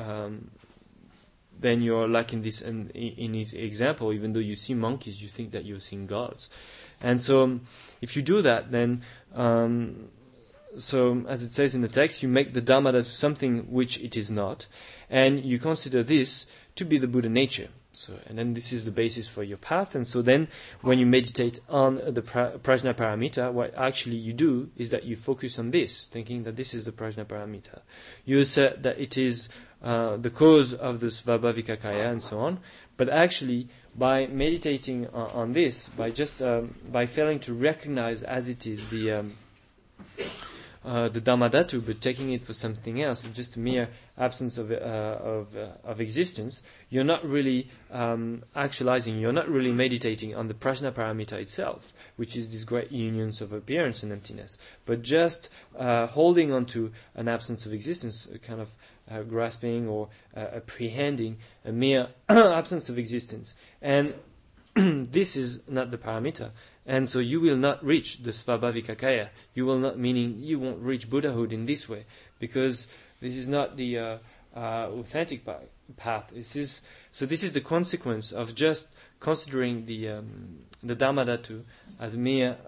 like in this in his example. Even though you see monkeys, you think that you're seeing gods, and so if you do that, then so as it says in the text, you make the Dhammadhatu something which it is not, and you consider this to be the Buddha nature. And then this is the basis for your path. And so then when you meditate on the Prajna Paramita, what actually you do is that you focus on this, thinking that this is the Prajna Paramita. You assert that it is the cause of the Svabhavika Kaya and so on. But actually, by meditating on this, by failing to recognize as it is the Dhammadhatu, but taking it for something else, just a mere absence of existence, you're not really actualizing, you're not really meditating on the Prajna Paramita itself, which is these great unions of appearance and emptiness, but just holding on to an absence of existence, a kind of grasping or apprehending a mere absence of existence. And this is not the paramita. And so you will not reach the Svabhavika Kaya. You won't reach Buddhahood in this way, because this is not the authentic path. This is the consequence of just considering the Dhammadhatu as mere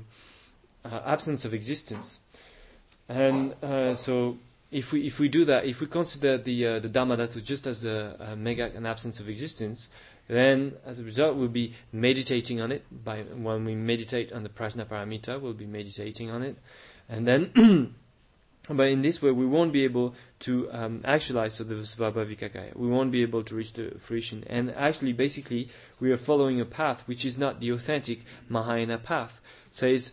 absence of existence. And so if we do that, if we consider the Dhammadhatu just as an absence of existence, then as a result we'll be meditating on it. When we meditate on the Prajna Paramita, we'll be meditating on it, and then but in this way we won't be able to actualize the Svabhavika Kaya. We won't be able to reach the fruition. And actually, basically, we are following a path which is not the authentic Mahayana path. It says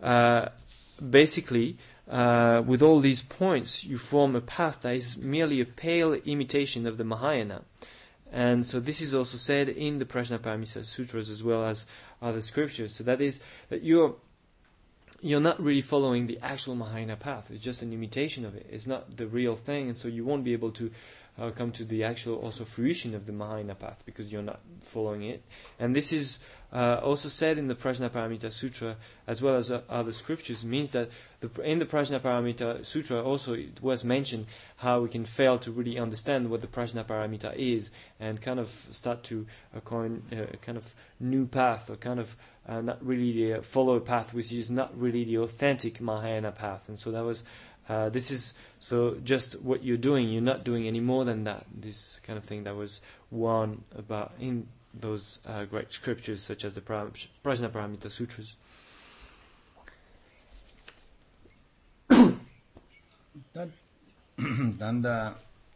basically, with all these points, you form a path that is merely a pale imitation of the Mahayana. And so this is also said in the Prajna Paramita Sutras as well as other scriptures. So that is that you're not really following the actual Mahayana path. It's just an imitation of it. It's not the real thing, and so you won't be able to come to the actual also fruition of the Mahayana path because you're not following it. And this is also said in the Prajna Paramita Sutra as well as other scriptures. It means that in the Prajna Paramita Sutra also it was mentioned how we can fail to really understand what the Prajna Paramita is and kind of start to coin a kind of new path, or kind of not really follow a path which is not really the authentic Mahayana path. And so that was this is so just what you're doing. You're not doing any more than that. This kind of thing that was warned about in those great scriptures such as the Prajna Paramita Sutras. Danda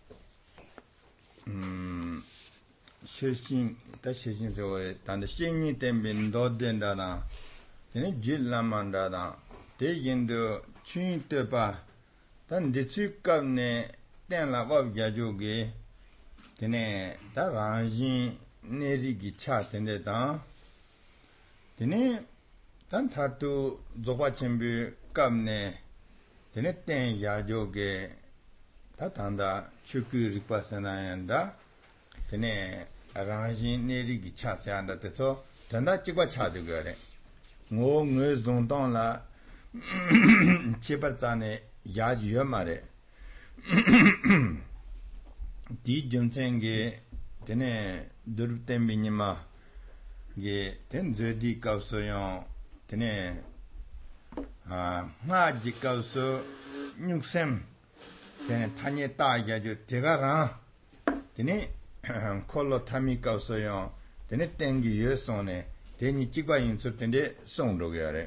Shirsin so Danda Shingi Tembin Dodendana Then Jilamandana taking the Chin Tepa Then the Chukane Then La Bob Yajugi Then Taranjin Nerigi chat in the down. Then Tatu Zopachimbi Kamne Then Ten Yajoge Tatanda Chuku Ripasana Then Arranging Nerigi chat and that so Tanda Chiqua Chadugare Mo Muzon La Chibatane Yad Yamare Di Jumsenge Tene Durtem Binima Ge Ten Zodi Kausoyon Tene Maji Kauso Nuxem Tene Tanyeta Yaju Tegara Tene Kolo Tami Kausoyon Tene Tengi Yosone Teni Chiqua Insurtende Song Rogare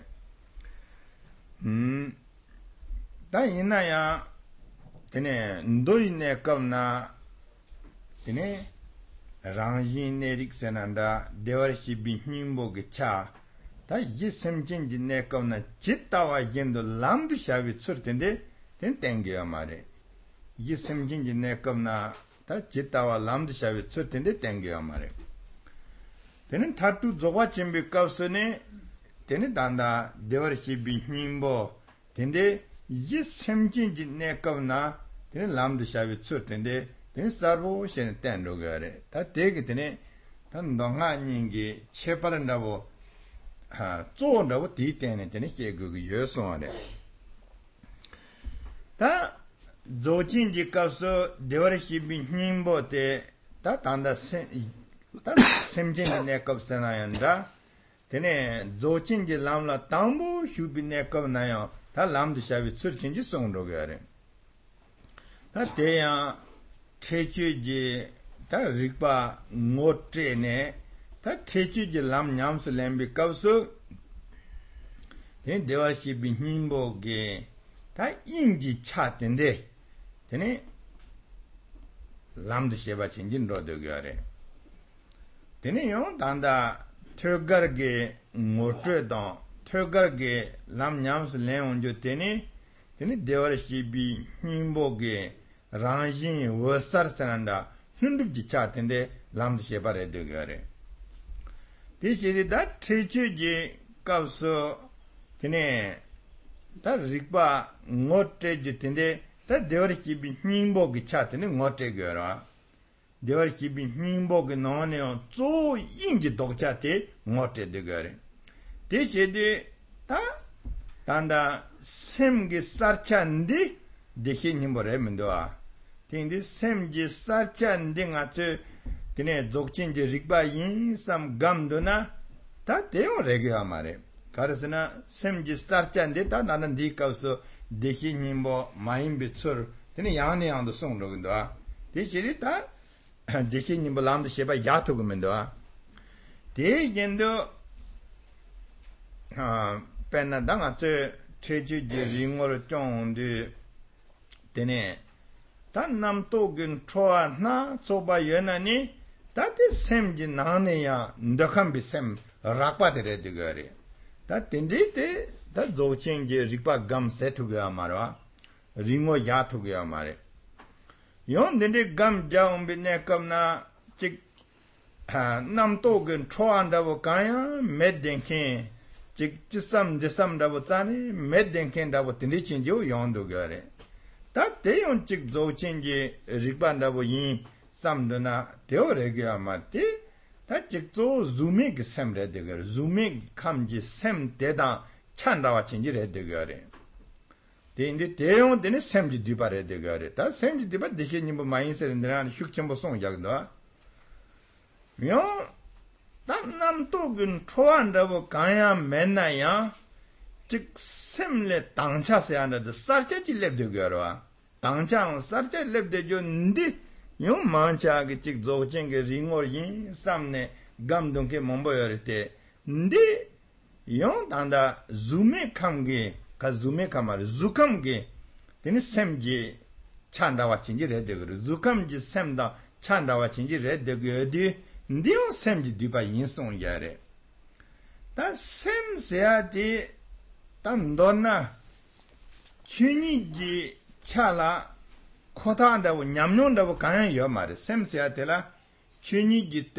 Dainaya Tene Ndoine Kamna Tene Ranjin Erik Senanda Devarshi Binimbo Cha Da Yisem Jinji Nekamna Chitawa Yendo Lamdu Shavi Surtende Ten Tengi Amare Yisem Jinji Nekamna Da Chitawa Lamdu Shavi Surtende Tengi Amare Tenen Tatu Zowa Chimbi Kausone Tene Danda Devarshi Binimbo Tende Yisem Jinji Nekamna Tene Lamdu Shavi Surtende Then Sarvo Shen Tendogare. That take it in it. Tandonga Cheparandavo Zonda Titan and Tenisi years on it. That Zojinji Caso, Devarishi Binimbote, that under Semjin neck of Sanayanda, Tene Zochinji Lamla Tambo should be neck of Nayo, that lamb to shave it searching the song dogare. That day Chechuji 다 릭바 모트네 다 체주지 람 냠스 램비 값수 된 대화시 비힘보게 다 인지 차던데 되네 람도 셰바 진진 로드가래 되네요 단다 tögar게 모트던 tögar게 람 냠스 램온조 되네 되네 대화시 비힘보게 랑진 워서스난다 흔듭지 차던데 람도 셰바래 되가래 대시리 다 체주지 값수 되네 다 릭바 ngote jutinde 다 dewarchi bi himbo gi chatne ngote gyora dewarchi bi himbo gi none zo inji dokchate ngote de gyore 대시리 다 단다 샘기 sarchandi dehi nimore mendoa tingdi semji sarchandi ngache tine zokchinji rikba yin sam gamdona 다 대용 레기야 말에 가르스나 샘지 sarchandi 다 나는 디카우스 데히 님보 마인 비철 tene 양네 양도 송로근도아 대시리 다 데히 님보 람도 셰바 야토금mendoa 대겐도 penadanga 체주지 링어를 쫑데 되네 단 남도근 초아나 소바 연하니 다데 샘지 나네야 ndakhambi 샘 락바데레 되거리 다 딘디데 다 조칭지 릭바 감 세투가 말아 링어 야투가 말에 yon 딘디 감 자움비네 컴나 직 남도근 초안다고 가야 메덴케 직 지삼 지삼다고 짜니 메덴케다고 딘디친지요 용도 거래 다 대용 직 조칭지 릭반다고 인 삼드나 되어레기야 말때 다 직조 줌익 샘레 되거 줌익 감지 샘 대다 찬다와 진지레 되거래 대인데 대용 되는 샘지 뒤바레 되거래 다 샘지 뒤바 대신님 뭐 마인세는데나 흉첨보 송작도 묘 남도근 초안다고 가야 맨나야 즉 샘레 당차세 안데 sarcha질렙 되거라 당장 sarcha질렙 되죠인데 용 만차게 직 조정게 링어인 삼네 감동게 몸보여때 근데 용 단다 줌에 감게 가 줌에 감말 주감게 되는 샘지 찬다와 진지래 되거 주감지 샘다 찬다와 진지래 되거디 근데 용 샘지 뒤바 인송야래 다 샘세야디 단도나 춘이지 차라 코다한다고 냠뇽다고 가야 여 말에 샘세야텔라 춘이지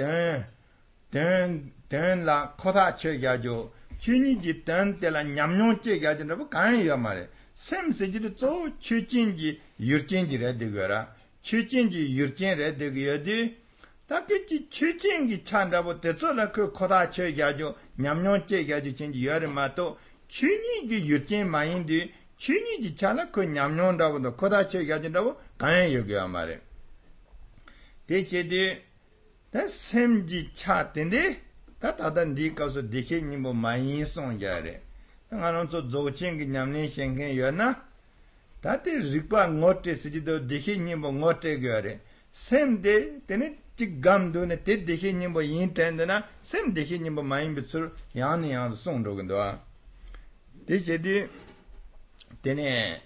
땡라 코다 쳐가지고 춘이지 땡텔라 냠뇽 째가지고 가야 여 말에 샘세지도 저 추진지 유진지래 되거라 추진지 유진래 되거디 딱히 추진기 찬다고 됐어라 그 코다 쳐가지고 냠뇽 째가지고 진지 여름마도 춘이지 유진 마인디 춘이지 차라 그 냠뇽다고도 코다 쳐가지고 가야 여기야 말에 대체디 다 샘지 차텐데 다 다단 디가서 디케니 뭐 많이 송자래 나는 저 조칭기 냠네 생게 여나 다데 릭바 ngote 시디도 디케니 뭐 ngote 거래 샘데 데네 직감도네 데 디케니 뭐 인텐데나 샘 디케니 뭐 많이 비출 야네 야 송도근도 대체디 데네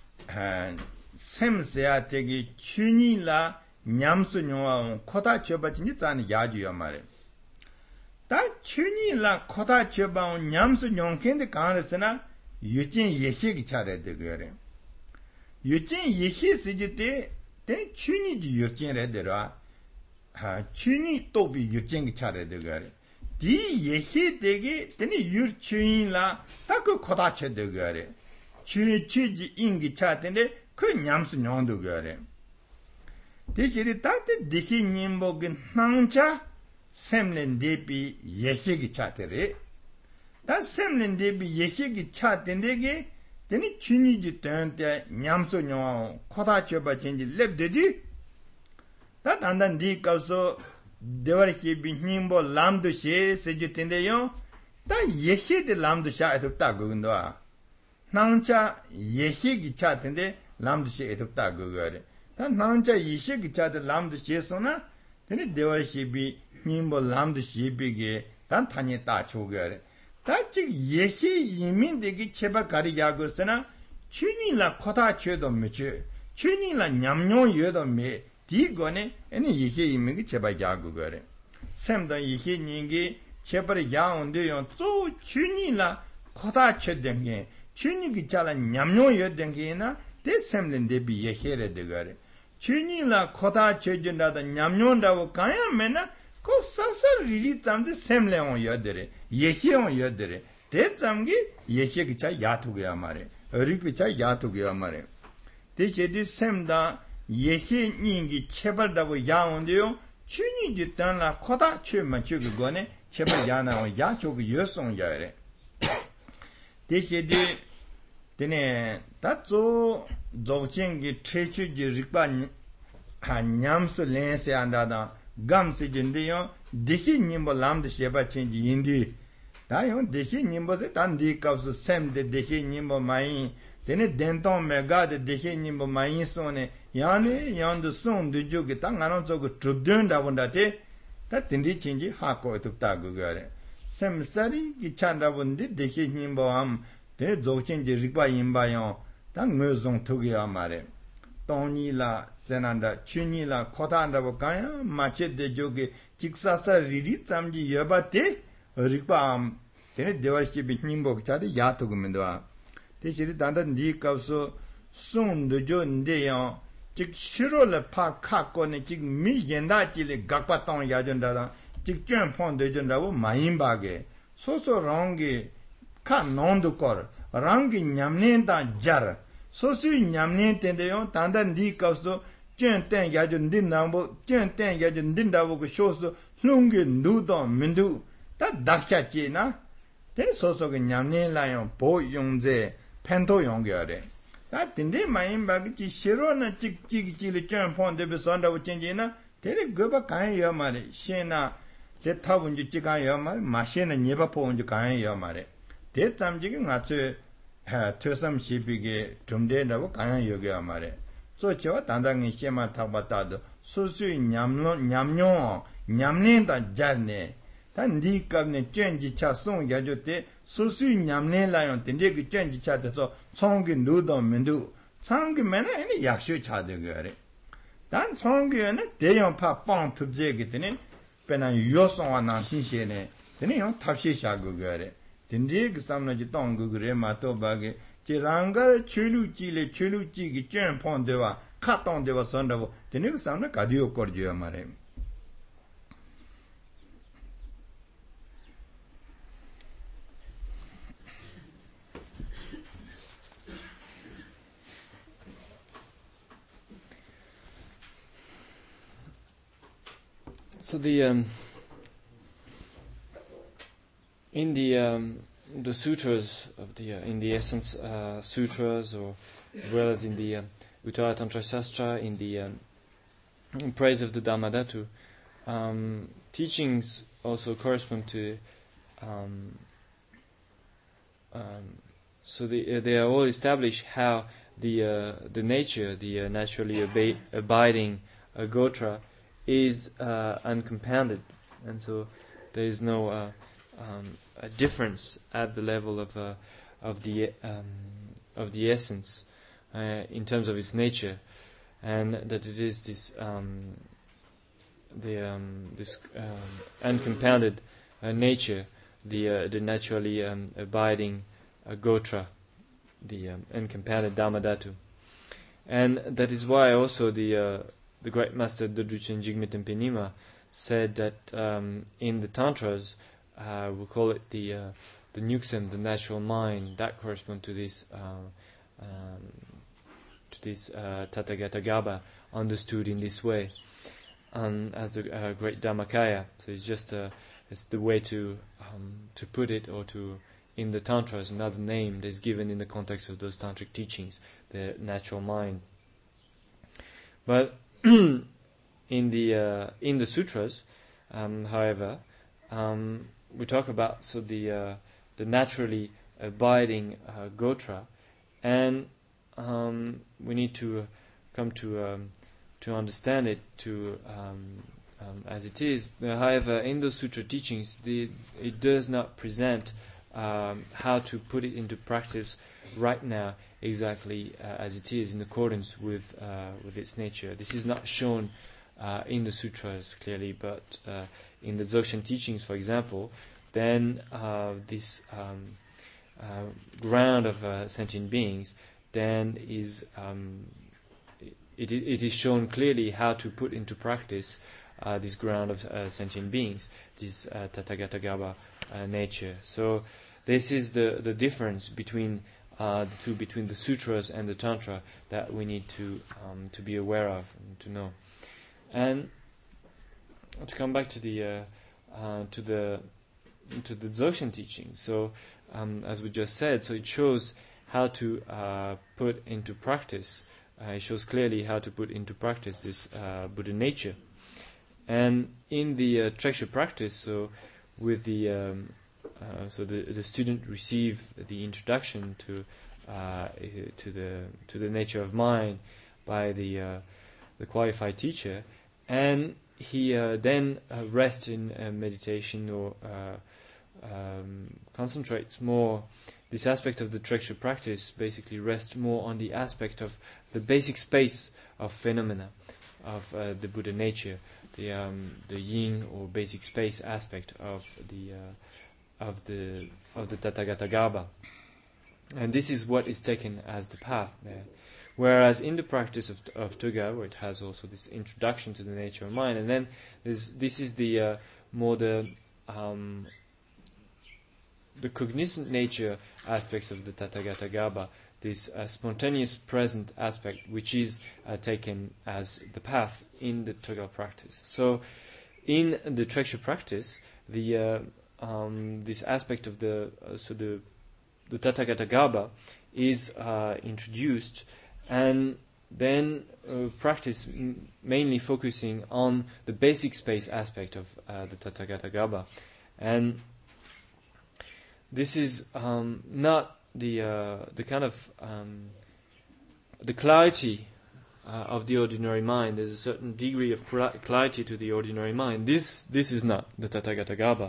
샘세야 되기 춘이라 냠수뇽아 코다 쳐바진지 짠 야주야 말에 다 춘이라 코다 쳐바 냠수뇽 켄데 가르스나 유진 예식이 차례 되거래 유진 예식 시지때 데 춘이지 유진래 되라 춘이 또비 유진이 차례 되거래 디 예식 되기 데니 유춘이라 다그 코다 쳐 되거래 추지 인기 차텐데 그 냠스 뇽도 거래 대지리 따뜻 디시님복은 낭자 샘렌데비 예식이 차테레 다 샘렌데비 예식이 차텐데게 되니 춘이지 땐때 냠스 뇽 코다 쳐봐 진지 랩데디 다 단단 디가서 데와르키 비님보 람도시 세주텐데요 다 예식데 람도샤 에도다 그건도아 낭자 예식이 차텐데 람드시 에덥다 그거래 다 낭자 예식이 차데 람드시에서나 tene dewa shibi nimbo lamdu shibi ge dan tanya ta chogare ta chik yeshi yimin degi cheba gari yagursana chuni la kota chedo meche chuni la nyamnyon yedo me di gone ene yeshi yimin ge cheba yagugare semda yeshi nyingi cheba yaonde yon zo chuni la kota chedenge chuni ki chala nyamnyon yedenge na de semlen debi yeshi re degare chuni la kota chedenda nyamnyon dawo kaya mena ko sasa riri tsamde semle on yodere yeshi on yodere te tsamgi yeshi ki cha yatu gaya mare rik ki cha yatu gaya mare te chedi semda yeshi nyingi chebar dawo ya ondeyo chuni jitan la kota che ma che ki gone chebar ya na on ya cho ki yosong yare te chedi tene tatso dzogchengi chechu ji rikpa nyamsu lense andada gamsi jindiyo deshi nimbo lamda sheba chenji indi dayon deshi nimbo se tan di kapsu semde deshi nimbo mayin tene denton mega de deshi nimbo mayin sone yani yandu son dujo ki ta nganon zogu trubdun dabunda te ta tindi chenji hako etukta gugare sem sari ki chandabundi deshi nimbo am tene dzogchenji rikpa imba yon ta ngozong tugiya mare toni la senanda chuni la kotanda bo kaya mache de joge chiksasa riri tsamji yobate rikpa tene dewarshi bi nimbo chade yato gumendwa te shiri danda ndi kapso sun de jo ndeyo chik shiro le pa khakko ne chik mi yenda chile gakpa tong yajonda da chik chen phon de jonda bo mayimba ge so rangi ka nondu kor rangi nyamne da jar 소수 냠네 텐데요 단단 디 값소 쩐땡 야준 딘나보 쩐땡 야준 딘다보 그 쇼스 hlung게 누도 민두 다 dak샤지나 데 소소게 냠네 라요 보용제 펜토 용겨래 다 딘데 마인 바기 시로나 찍찍찌리 쩐폰데 비선다고 쩐지나 데리 그바 간여 말이 시나 데 타분지 찍간여 말 마시나 니바 포운지 간여 말에 데 땀지기 맞춰 tösam shibige tumdendago kanya yogya mare so chewa dandangi shema takbataado susui nyamnyon nyamnen da jarne ta ndi kabne chenji cha song yajote susui nyamnen layon tende ki chenji cha deso songi nudon mindu songi mena ene yakshu cha degare dan songi ene deyon pa pang tubje gitene pena yosongwa nang shinshene tene yon tapshi shagugare Tindri ki samnaji tongu gure mato bagi chi rangar chuluchi le chuluchi ki chen pon dewa ka tong dewa sondavo tindri ki samna kadiyo korjiyo mare So in the sutras of in the Essence Sutras, or as well as in the Uttara Tantra Shastra, in the in praise of the Dhammadhatu, teachings also correspond to. So they are all established how the nature, the naturally abiding gotra, is uncompounded, and so there is no a difference at the level of the essence in terms of its nature, and that it is this uncompounded nature, the naturally abiding gotra, the uncompounded Dhammadhatu, and that is why also the great master Dodruchen Jigme Tempe Nima said that in the tantras. We call it the nyuksem, the natural mind, that corresponds to this Tathagata Gaba, understood in this way, as the great Dhammakaya. So it's just it's the way to put it, or to in the tantras another name that is given in the context of those tantric teachings, the natural mind. But in the sutras, however. We talk about the naturally abiding gotra, and we need to come to understand it, to as it is. However, in those sutra teachings, it does not present how to put it into practice right now exactly as it is in accordance with its nature. This is not shown in the sutras clearly, but in the Dzogchen teachings, for example, then this ground of sentient beings then is it is shown clearly how to put into practice this ground of sentient beings, this Tathagata nature. So this is the difference between the two, between the sutras and the tantra, that we need to be aware of and to know. And to come back to the Dzogchen teaching. So as we just said, so it shows how to put into practice. It shows clearly how to put into practice this Buddha nature. And in the Treksha practice, so with the student receive the introduction to the nature of mind by the qualified teacher, and he then rests in meditation or concentrates more. This aspect of the Treksha practice basically rests more on the aspect of the basic space of phenomena of the Buddha nature, the yin or basic space aspect of the Tathagatagarbha, and this is what is taken as the path there. Whereas in the practice of Töga, where it has also this introduction to the nature of mind, and then this is the more the cognizant nature aspect of the Tathagatagarbha, this spontaneous present aspect, which is taken as the path in the Töga practice. So, in the Treksha practice, this aspect of the Tathagatagarbha is introduced, and then practice mainly focusing on the basic space aspect of the Tathagatagarbha, and this is not the kind of the clarity of the ordinary mind. There's a certain degree of clarity to the ordinary mind. This is not the Tathagatagarbha.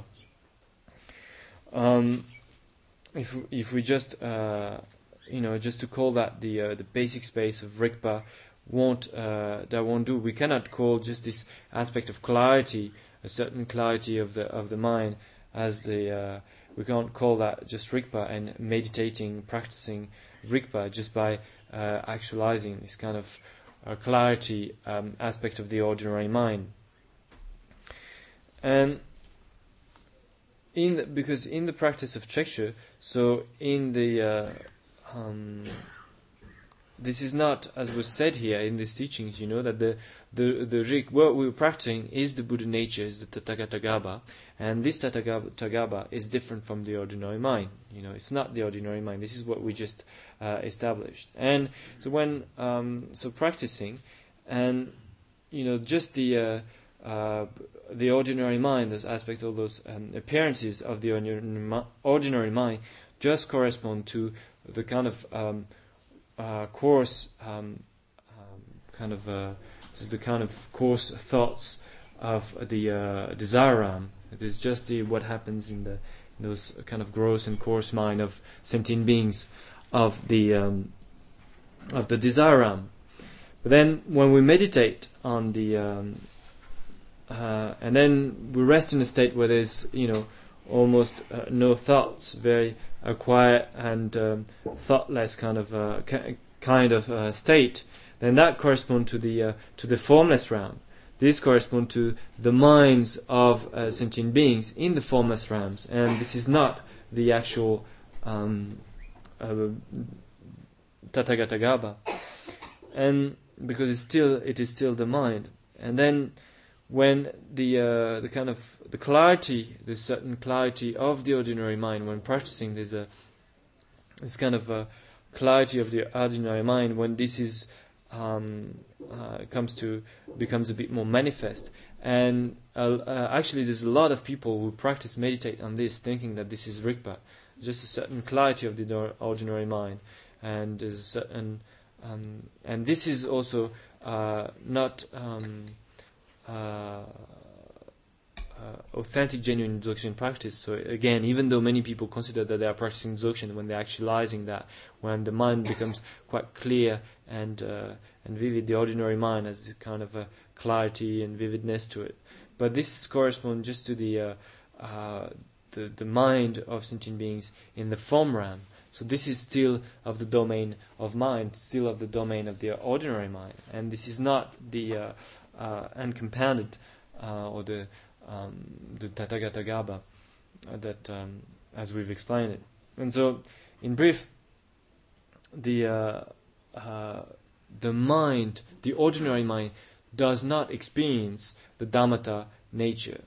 If we just just to call that the basic space of Rigpa that won't do. We cannot call just this aspect of clarity, a certain clarity of the mind, as we can't call that just Rigpa and meditating, practicing Rigpa just by actualizing this kind of clarity aspect of the ordinary mind. And because in the practice of Treksha, so in the this is not, as was said here in these teachings, that the Rig, what we're practicing is the Buddha nature, is the Tathagatagarbha, and this Tathagatagarbha is different from the ordinary mind. It's not the ordinary mind. This is what we just established. And so when practicing, and just the ordinary mind, those aspects, all those appearances of the ordinary mind, just correspond to the kind of coarse this is the kind of coarse thoughts of the Desire-ram. It is just what happens in those kind of gross and coarse mind of sentient beings of the Desire-ram. But then when we meditate on the and then we rest in a state where there's almost no thoughts, very quiet and thoughtless kind of state, then that corresponds to the formless realm. This corresponds to the minds of sentient beings in the formless realms, and this is not the actual Tathagatagarbha, and because it is still the mind. And then when the kind of the clarity, the certain clarity of the ordinary mind when practicing, there's this kind of a clarity of the ordinary mind when this is becomes a bit more manifest. And actually, there's a lot of people who meditate on this, thinking that this is Rigpa, just a certain clarity of the ordinary mind, and there's a certain and this is also not. authentic, genuine Dzogchen practice. So again, even though many people consider that they are practicing Dzogchen, when they're actualizing that, when the mind becomes quite clear and vivid, the ordinary mind has this kind of a clarity and vividness to it. But this corresponds just to the mind of sentient beings in the form realm. So this is still of the domain of mind, still of the domain of the ordinary mind, and this is not the uncompounded or the Tathagata Gaba that as we've explained it. And so, in brief, the mind, the ordinary mind, does not experience the Dhammata nature.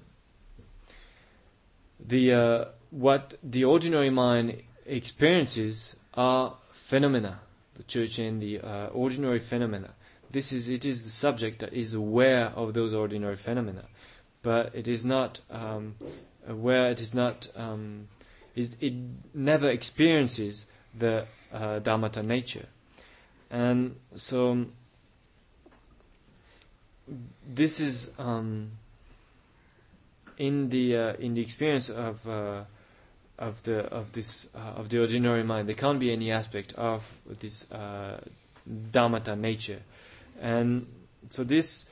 What the ordinary mind experiences are phenomena, the church and the ordinary phenomena. It is the subject that is aware of those ordinary phenomena, but it is not aware. It is not. It never experiences the Dhammata nature, and so this is in the experience of the ordinary mind. There can't be any aspect of this Dhammata nature, and so this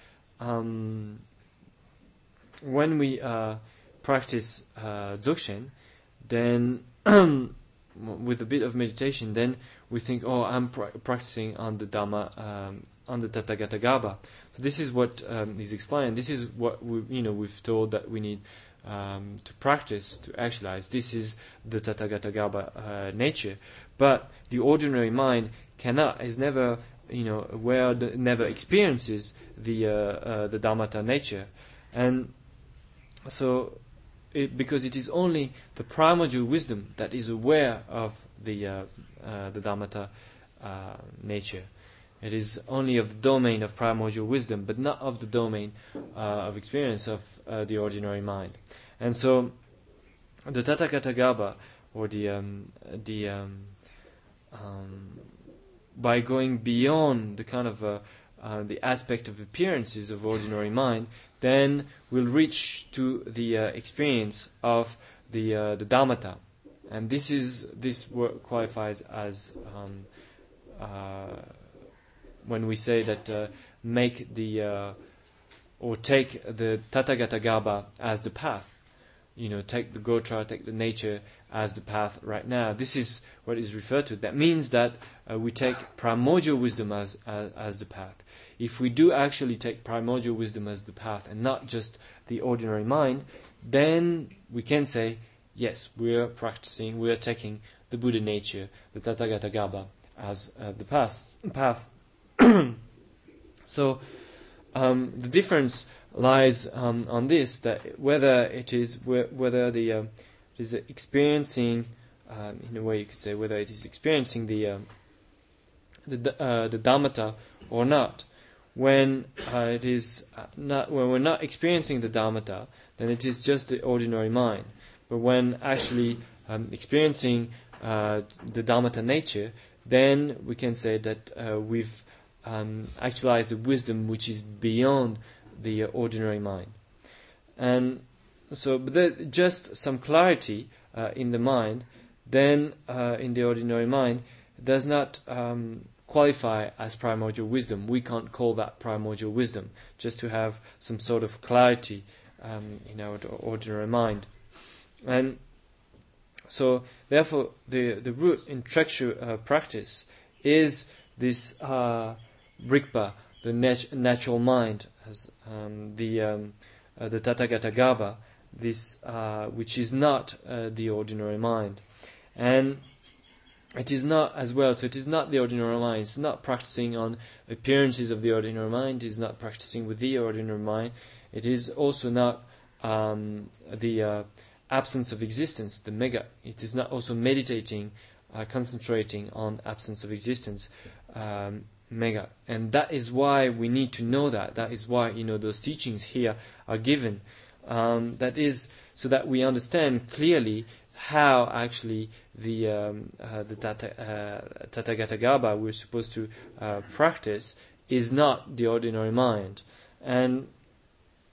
when we practice Dzogchen, then with a bit of meditation, then we think, oh, I'm practicing on the Dhamma, on the Tathagata Gaba. So this is what is explained. This is what we've told that we need to practice, to actualize. This is the Tathagata Gaba nature. But the ordinary mind is never, aware, never experiences the Dhammata nature, and so. Because it is only the primordial wisdom that is aware of the Dhammata nature. It is only of the domain of primordial wisdom, but not of the domain of experience of the ordinary mind. And so, the Tathagata Gaba, or by going beyond the kind of the aspect of appearances of ordinary mind, then we'll reach to the experience of the Dhammata, and this work qualifies as when we say that make the or take the Tathagata Gaba as the path, take the Gotra, take the nature as the path right now. This is what is referred to. That means that we take primordial wisdom as the path. If we do actually take primordial wisdom as the path and not just the ordinary mind, then we can say, yes, we are taking the Buddha nature, the Tathagata Gaba, as the path. So the difference lies on this, that whether it is experiencing, in a way you could say, whether it is experiencing the Dhammata or not. When when we're not experiencing the Dhammata, then it is just the ordinary mind. But when actually experiencing the Dhammata nature, then we can say that we've actualized the wisdom which is beyond the ordinary mind. And so, but just some clarity in the mind, then in the ordinary mind, does not qualify as primordial wisdom. We can't call that primordial wisdom, just to have some sort of clarity in our ordinary mind. And so, therefore, the root in Trekshu practice is this Rigpa, the natural mind, as the Tathagata Gaba, this which is not the ordinary mind, and it is not as well. So it is not the ordinary mind. It's not practicing on appearances of the ordinary mind. It is not practicing with the ordinary mind. It is also not the absence of existence, the mega. It is not also meditating, concentrating on absence of existence, mega. And that is why we need to know that. That is why those teachings here are given. That is so that we understand clearly how actually the Tathagata Gaba we're supposed to practice is not the ordinary mind. And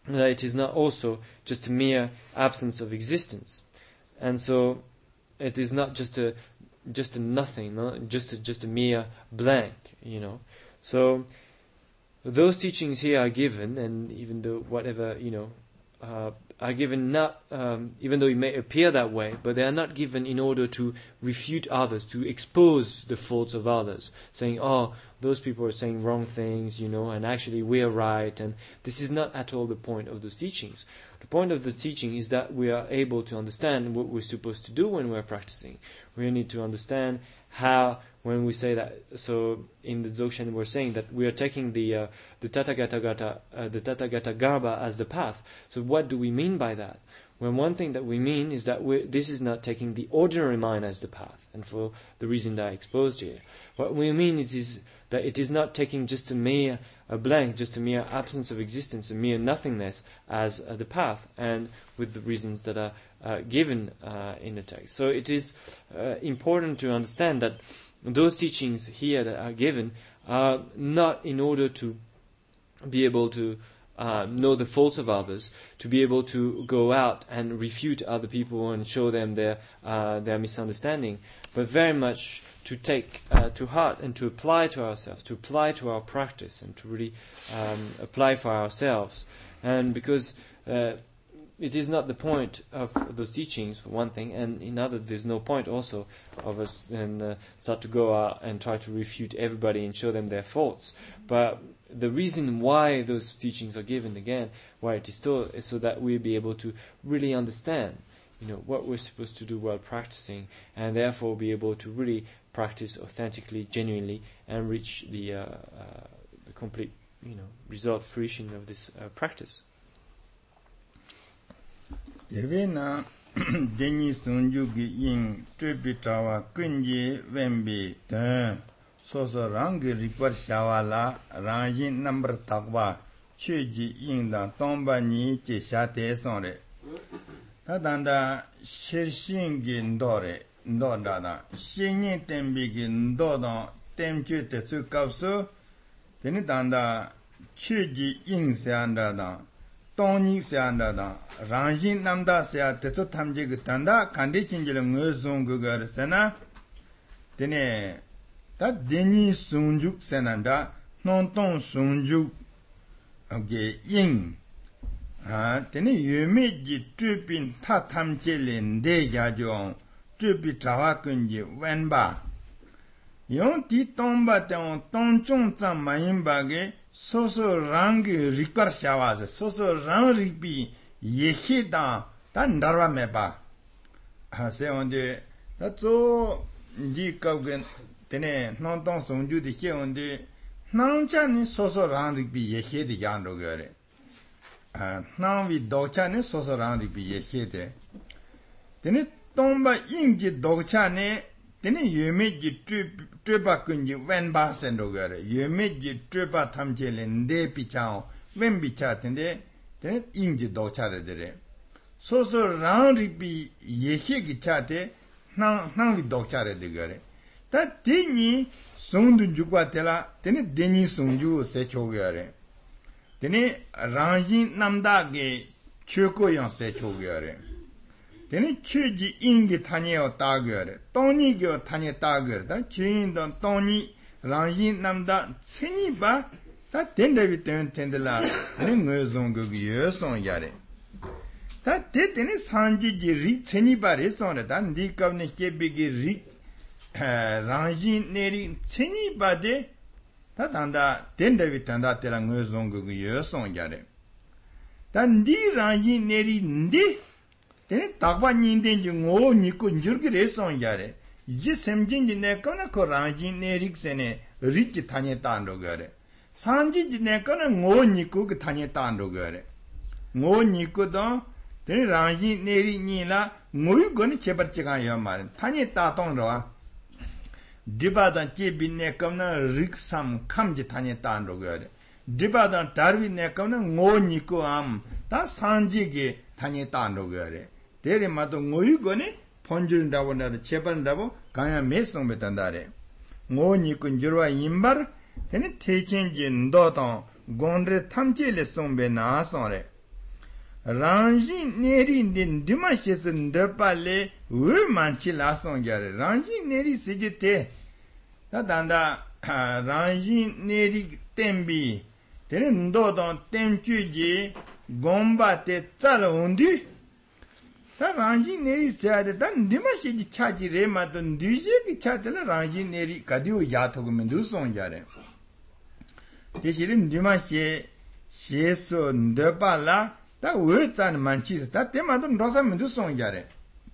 that it is not also just a mere absence of existence. And so it is not just a nothing, no? just a mere blank, So those teachings here are given, and even though whatever, are given not, even though it may appear that way, but they are not given in order to refute others, to expose the faults of others, saying, oh, those people are saying wrong things, and actually we are right, and this is not at all the point of those teachings. The point of the teaching is that we are able to understand what we're supposed to do when we're practicing. We need to understand how, when we say that, so in the Dzogchen we're saying that we are taking the Tathagata Garbha as the path. So what do we mean by that? Well, one thing that we mean is that this is not taking the ordinary mind as the path, and for the reason that I exposed here. What we mean is that it is not taking just a mere blank, just a mere absence of existence, a mere nothingness as the path, and with the reasons that are given in the text. So it is important to understand that those teachings here that are given are not in order to be able to know the faults of others, to be able to go out and refute other people and show them their misunderstanding, but very much to take to heart and to apply to ourselves, to apply to our practice, and to really apply for ourselves. And because it is not the point of those teachings, for one thing, and in other, there's no point also of us then start to go out and try to refute everybody and show them their faults. But the reason why those teachings are given, again, why it is taught, is so that we'll be able to really understand, what we're supposed to do while practicing, and therefore be able to really practice authentically, genuinely, and reach the complete, result, fruition of this practice. Devena Deni Sunjugi in Tripitawa Kunji Wembi Ten Sosa Rangi Ripar Shawala Ranjin Number Takwa Chuji in the Tomba Ni Chishate Sonre Tadanda Shirshingi Ndodada Shingin Tembigi Ndoda Temchu Tetsu Kapsu Tenitanda Chuji in Sandada Tony Sandada, Ranjin Namda Sea Tetsu Tamjig Tanda, Kandichinjil Nguzung Gugar Sena, Dene, that Deni Sunjuk Senanda, Nonton Sunjuk, okay, Ying, Dene Yumiji Trupin Tatamjilin De Jajon, Trupi Tawakunji, Wenba. Yon Ti Tomba Teon Tonchon Tsam Mahimbage, Soso rangi rikwar shawase, soso rang rikpi yehi dan, ta ndarwa meba. Se onde, ta zo ji kabgen, tene nantong songju di xe onde, nangcha ni soso rang rikpi yehi di yanro gore. Nangvi dokcha ni soso rang rikpi yehi de. Tene tomba ingji dokcha ni, tene yume ji Trupa kunji wenba sendo gore, yume ji trupa tamchele nde pichao, wen picha tende, tene ingji dokchare dere. Soso rang ripi yeshe ki chate, nangvi dokchare de gore. Ta teni songdu jukwa tela, tene deni songju se cho gore. Tene rangjin namda ge choko yang se cho gore. Tene chuji ingi tanye o tagore, toni gyo tanye tagore, ta chuyin don toni rangjin namda tseni ba, ta tendevi tendela, tene ngozong go gyo son yare. Ta tene sanji ji ri tseni ba re son re, ta ndikav ne shebe gi ri rangjin neri tseni ba de, ta tanda tendevi tenda tela ngozong go gyo son yare. Ta ndi rangjin neri ndi, Tene takwa nyindenji ngo niku njurgi re son yare. Ji semjinji nekana ko rangjin nerik sene rich tanye tando gore. Sanjinji nekana ngo niku ki tanye tando gore. Ngo niku don, tene rangjin neri nila ngoyu goni chebar chigan yo marin. Tanye tatong roa. Dibadan chebi nekana riksam kamji tanye tando gore. Dibadan tarvi nekana ngo niku am, ta sanji ge tanye tando gore. Tere mato ngoyu goni ponjul ndabo nada chebar ndabo kanya me songbe tandare. Ngo niku njurwa imbar tene techenji ndodon gondre tamche le songbe naa songre. Rangi neri din dimashes ndepale we manchi la songyare. Rangi neri sijite. Tadanda rangi neri tembi. Tene ndodon temchuji gomba te tsala undi. Ta rangi neri sayade ta dimasheji chaji re mato nduje ki chadela rangi neri kadiyo yatogu mendu songyare. Teshiri ndimashe sheso ndepala 다 외짠 많지스 다 때마도 로사면도 송자래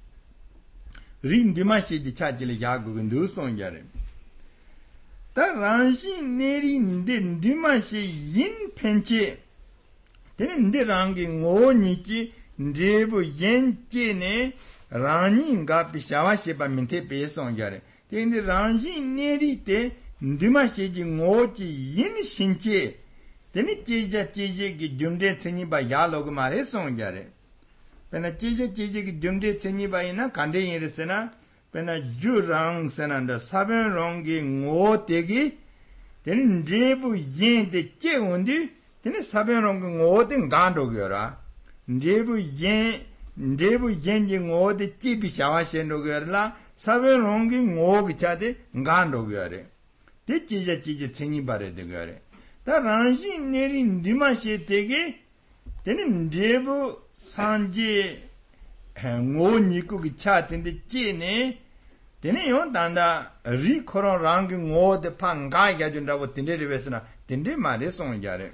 린디마시지 차질이 야국은 너 송자래 다 란시 내린데 디마시 인 펜치 되는데 랑기 오니지 ndrebu yenjene ran인가 비샤와시바 민테 베송자래 되는데 란시 내리때 ndi마시지 오지 인 신체 Tene chija ki jumde tsini ba ya logo mare song jare. Pena chija ki jumde tsini ba ina kande yere sena. Pena ju rang senanda saben rongi ngo tegi. Tene ndrebu yen de che undi. Tene saben rongi ngo de ngando gyora. Ndrebu yen je ngo de che pi shawa shendo gyora la. Saben rongi ngo gicha de ngando gyore. Te chija tsini ba re de gyore. 다 란시 내리 니마시 되게 되는 제부 산지 ngo니고 차든데 찌네 되네 요 단다 리코런 랑기 ngo데 판가 가준다고 딘데를 베스나 딘데 말에 송자래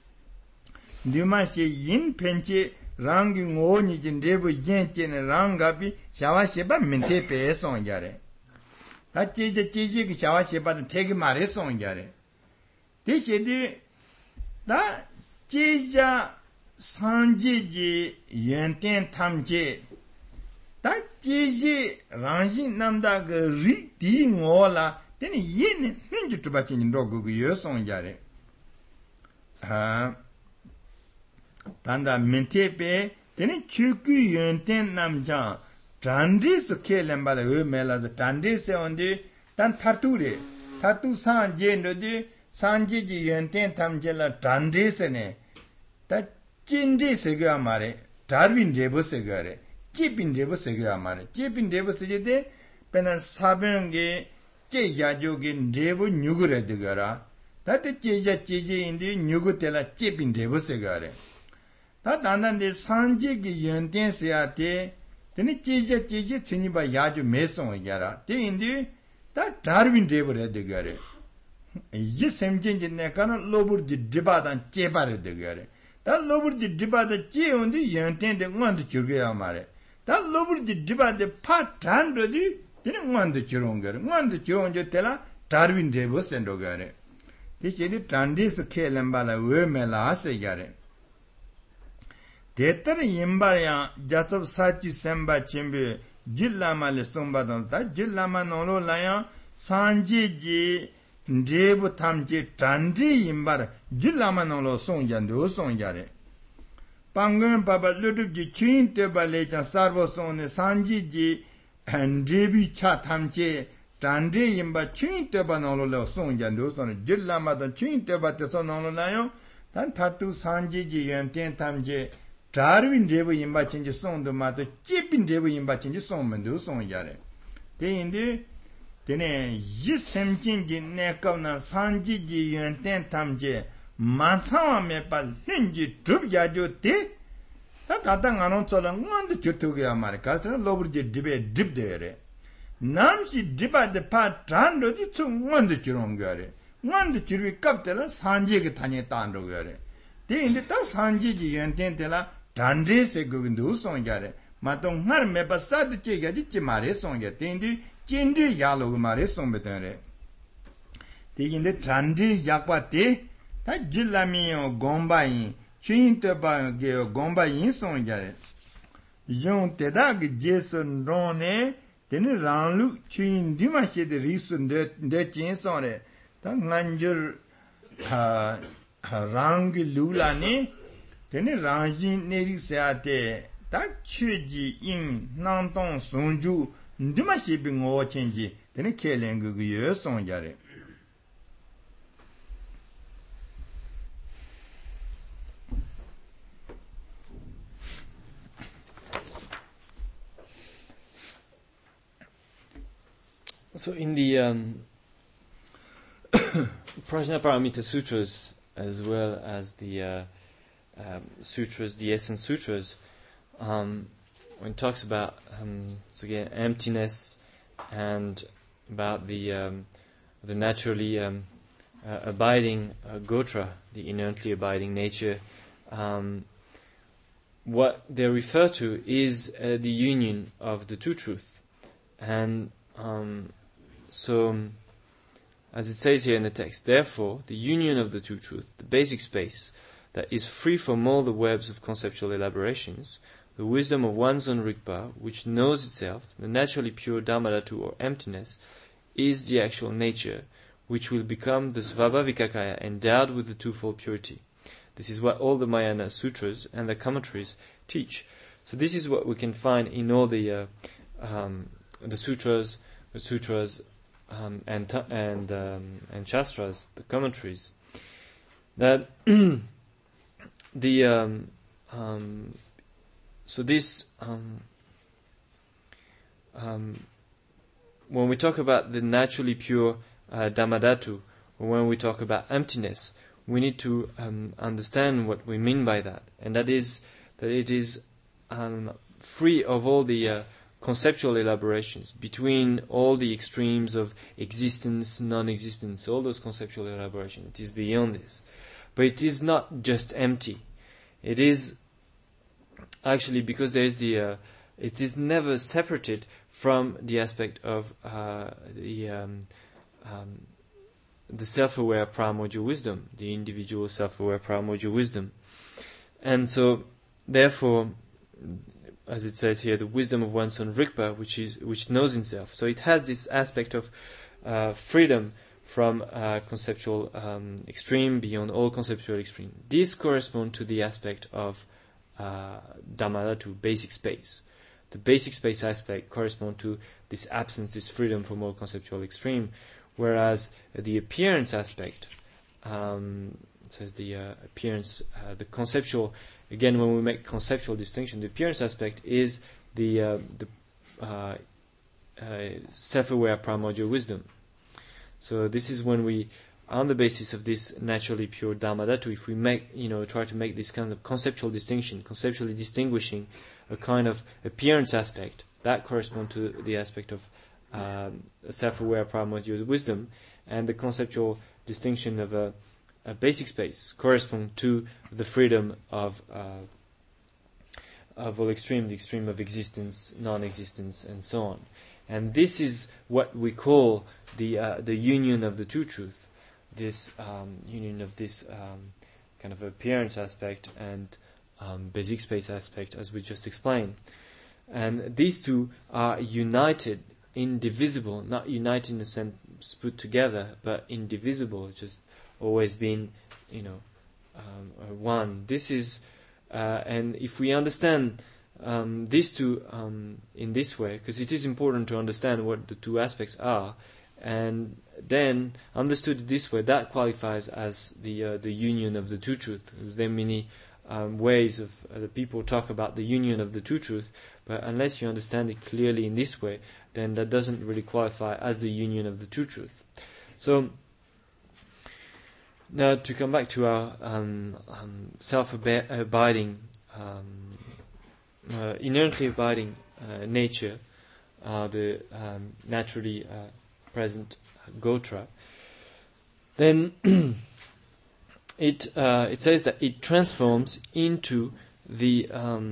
니마시 인 펜치 랑기 ngo니 제부 옌찌네 랑가비 샤와시바 민테 베 송자래 다 찌지 그 샤와시바도 되게 말에 송자래 대신에 나 제자 산지지 연텐 탐지 다 제지 랑신 남다 그 리디 ngola 되니 얘는 민주 주바치는 로그 여송자래 아 단다 멘테페 되니 추규 연텐 남자 잔디스 켈렘바레 외멜라드 잔디스 온디 단 타투레 타투 산제노디 산지지 연텐 탐젤라 단데스네 다 찐데스가 말에 다르빈 제버스가래 찌빈 제버스가 말에 찌빈 제버스제데 베난 사병게 제야조게 제버 뉴그레 되가라 다때 제자제제인데 뉴그텔라 찌빈 제버스가래 다 단단데 산지기 연텐스야테 되니 제자제제 친이바 야주 메송이야라 데인데 다 다르빈 제버레 되가래 이 샘진지 내가는 로버지 디바단 제바르 되거래 다 로버지 디바다 제온데 연텐데 원도 줄게야 말해 다 로버지 디바데 파탄도디 되는 원도 줄은 거래 원도 줄은 저텔라 다르빈 데버 센도 거래 이제니 단디스 켈렘발라 외멜라 하세가래 데터 임바야 자첩 사치 셈바 침비 질라말레 송바던다 질라만 노로라야 산지지 ndrebu tamchi tandri imbar jilamanolo songjando songjare pangan baba lutubji chin teba lechan sarvo sonne sanji ji ndrebi cha tamchi tandri imbar chin teba nololo songjando sonne jilamadan chin teba te sonolo nayo tan tatu sanji ji yenten tamchi tarvin ndrebu imbar chinji sondo mato chipin ndrebu imbar chinji sonmendo songjare te indi tene yi semjingi nekavna sanjiji yonten tamje mansawa mepa lunji drup yajo te tata nganon tsola ngondu chutukuya mara kasana loburji dribe drip deyore namshi driba de pa trando di tsu ngondu churongare ngondu churvi kaptela sanjigi tanye tando gore te indi ta sanjiji yonten tela dandre se gugundu songjare mato ngar mepa sadu chegaji chimare songjare te indi 진리 야로그 말에 송베더래 디긴데 잔디 약바티 다 질라미요 곰바인 춘인터바게 곰바인 송자래 용 때다게 제선 론네 데네 란루 춘인 디마시데 리슨데 데 진송래 다 간줄 랑기 루라니 데네 랑진 네리사테 다 취지 인 난동 송주 ndima shibi ngo chenji tene kelen gu ye song jare So in the Prajnaparamita Sutras, as well as the sutras, the Essence Sutras, when it talks about so again emptiness and about the naturally abiding gotra, the inherently abiding nature, what they refer to is the union of the two truth. And so, as it says here in the text, therefore, the union of the two truth, the basic space that is free from all the webs of conceptual elaborations, the wisdom of one's own Rigpa, which knows itself, the naturally pure Dhammadhatu or emptiness, is the actual nature, which will become the Svabhavikakaya endowed with the twofold purity. This is what all the Mahayana sutras and the commentaries teach. So this is what we can find in all the sutras, and shastras, the commentaries, that so this when we talk about the naturally pure Dhammadhatu, or when we talk about emptiness, we need to understand what we mean by that, and that is that it is free of all the conceptual elaborations, between all the extremes of existence, non-existence, all those conceptual elaborations. It is beyond this. But it is not just empty. It is actually, because there is it is never separated from the aspect of the self-aware primordial wisdom, the individual self-aware primordial wisdom. And so, therefore, as it says here, the wisdom of one's own Rigpa, which knows himself. So it has this aspect of freedom from conceptual extreme, beyond all conceptual extreme. This corresponds to the aspect of Dhammadhatu, basic space. The basic space aspect corresponds to this absence, this freedom from all conceptual extreme, whereas the appearance aspect, says the appearance, the conceptual. Again, when we make conceptual distinction, the appearance aspect is the self-aware primordial wisdom. So this is when we, on the basis of this naturally pure Dhammadhatu, if we try to make this kind of conceptual distinction, conceptually distinguishing a kind of appearance aspect, that corresponds to the aspect of self-aware primordial wisdom, and the conceptual distinction of a basic space correspond to the freedom of all extreme, the extreme of existence, non-existence, and so on. And this is what we call the union of the two truth. This union of this kind of appearance aspect and basic space aspect, as we just explained. And these two are united, indivisible, not united in the sense put together, but indivisible, just always been, one. This is, and if we understand these two in this way, because it is important to understand what the two aspects are, and then understood this way, that qualifies as the union of the two truth. There are many ways of the people talk about the union of the two truth, but unless you understand it clearly in this way, then that doesn't really qualify as the union of the two truth. So, now to come back to our self-abiding, inherently abiding nature, the naturally present Gotra, then it says that it transforms into the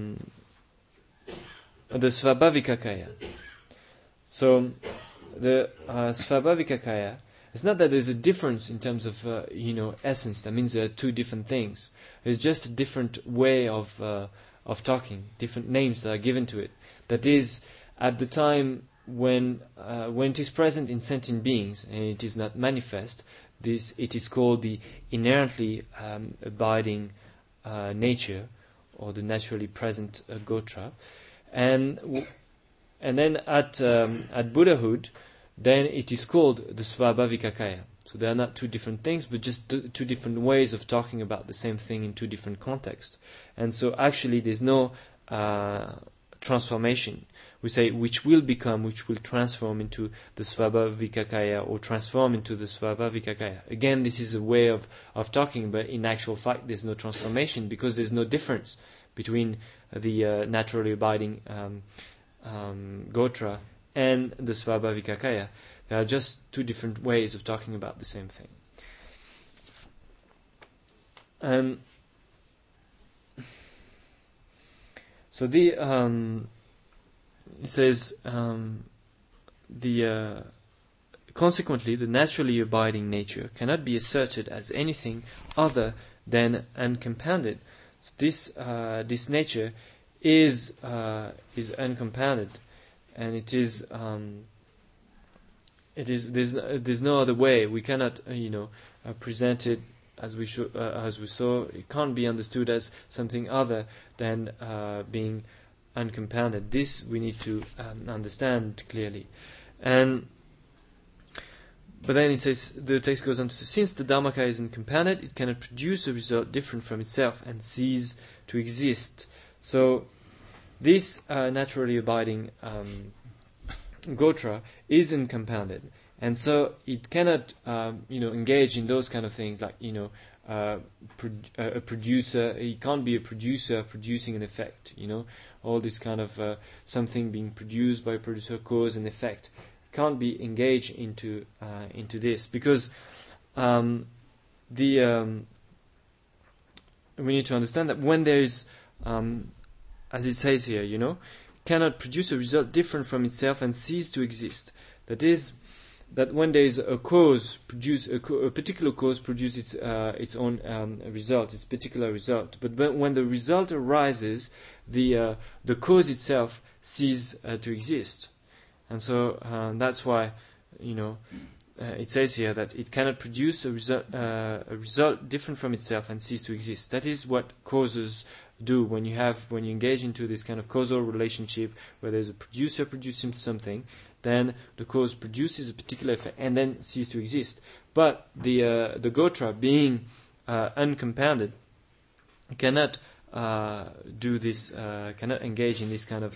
Svabhavikakaya. So the Svabhavikakaya, it's not that there's a difference in terms of essence. That means there are two different things. It's just a different way of talking, different names that are given to it. That is, at the time when it is present in sentient beings and it is not manifest, it is called the inherently abiding nature, or the naturally present Gotra, and then at Buddhahood, then it is called the Svabhavikakaya. So they are not two different things, but just two different ways of talking about the same thing in two different contexts. And so actually there's no transformation. We say which will transform into the Svabhavikakaya or transform into the Svabhavikakaya. Again, this is a way of talking, but in actual fact there's no transformation because there's no difference between the naturally abiding Gotra and the Svabhavikakaya. There are just two different ways of talking about the same thing. And so it says consequently the naturally abiding nature cannot be asserted as anything other than uncompounded. So this nature is uncompounded, and there's no other way. We cannot present it as we saw. It can't be understood as something other than being uncompounded. This we need to understand clearly. But then it says, the text goes on to say, since the Dharmakaya is uncompounded, it cannot produce a result different from itself and cease to exist. So this naturally abiding Gotra is uncompounded, and so it cannot engage in those kind of things like a producer. It can't be a producer producing an effect. All this kind of something being produced by a producer, cause and effect, can't be engaged into this, because we need to understand that when there is, as it says here, cannot produce a result different from itself and cease to exist. That is, that when there is a cause, a particular cause produces its own result, its particular result. But when the result arises, the cause itself ceases to exist. And so that's why, it says here that it cannot produce a result different from itself and cease to exist. That is what causes do when you engage into this kind of causal relationship where there's a producer producing something. Then the cause produces a particular effect and then cease to exist. But the Gotra, being uncompounded, cannot do this, cannot engage in this kind of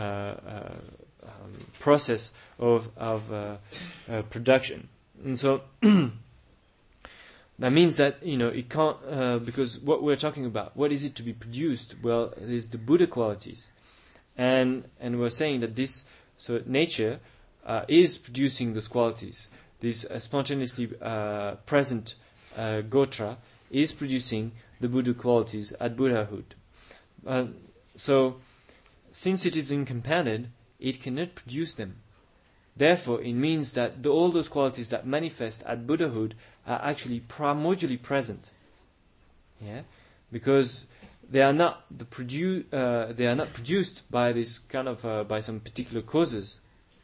process of production. And so that means that it can't, because what we're talking about, what is it to be produced? Well, it is the Buddha qualities, and we're saying that this nature is producing those qualities. This spontaneously present Gotra is producing the Buddha qualities at Buddhahood. So, since it is incompounded, it cannot produce them. Therefore, it means that all those qualities that manifest at Buddhahood are actually primordially present. Yeah, because they are not produced by this kind of by some particular causes.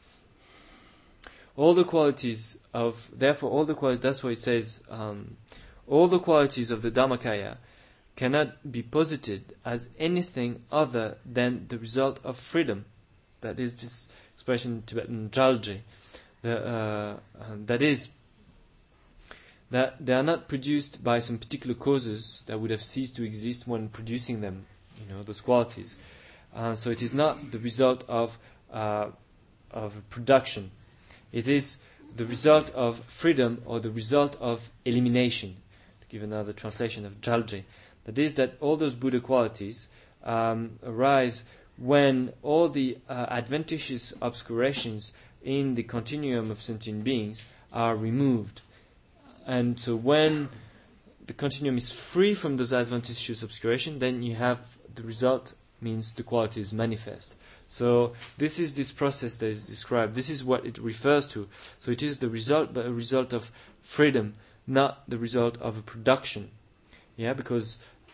All the qualities that's why it says, all the qualities of the Dhammakaya cannot be posited as anything other than the result of freedom. That is this expression in Tibetan, jalje. That is, that they are not produced by some particular causes that would have ceased to exist when producing them, those qualities. So it is not the result of production. It is the result of freedom or the result of elimination. To give another translation of jalje, that is that all those Buddha qualities arise when all the adventitious obscurations in the continuum of sentient beings are removed. And so when the continuum is free from those adventitious obscurations, then you have the result, means the quality is manifest. So this is this process that is described. This is what it refers to. So it is the result, but a result of freedom, not the result of a production. Yeah, because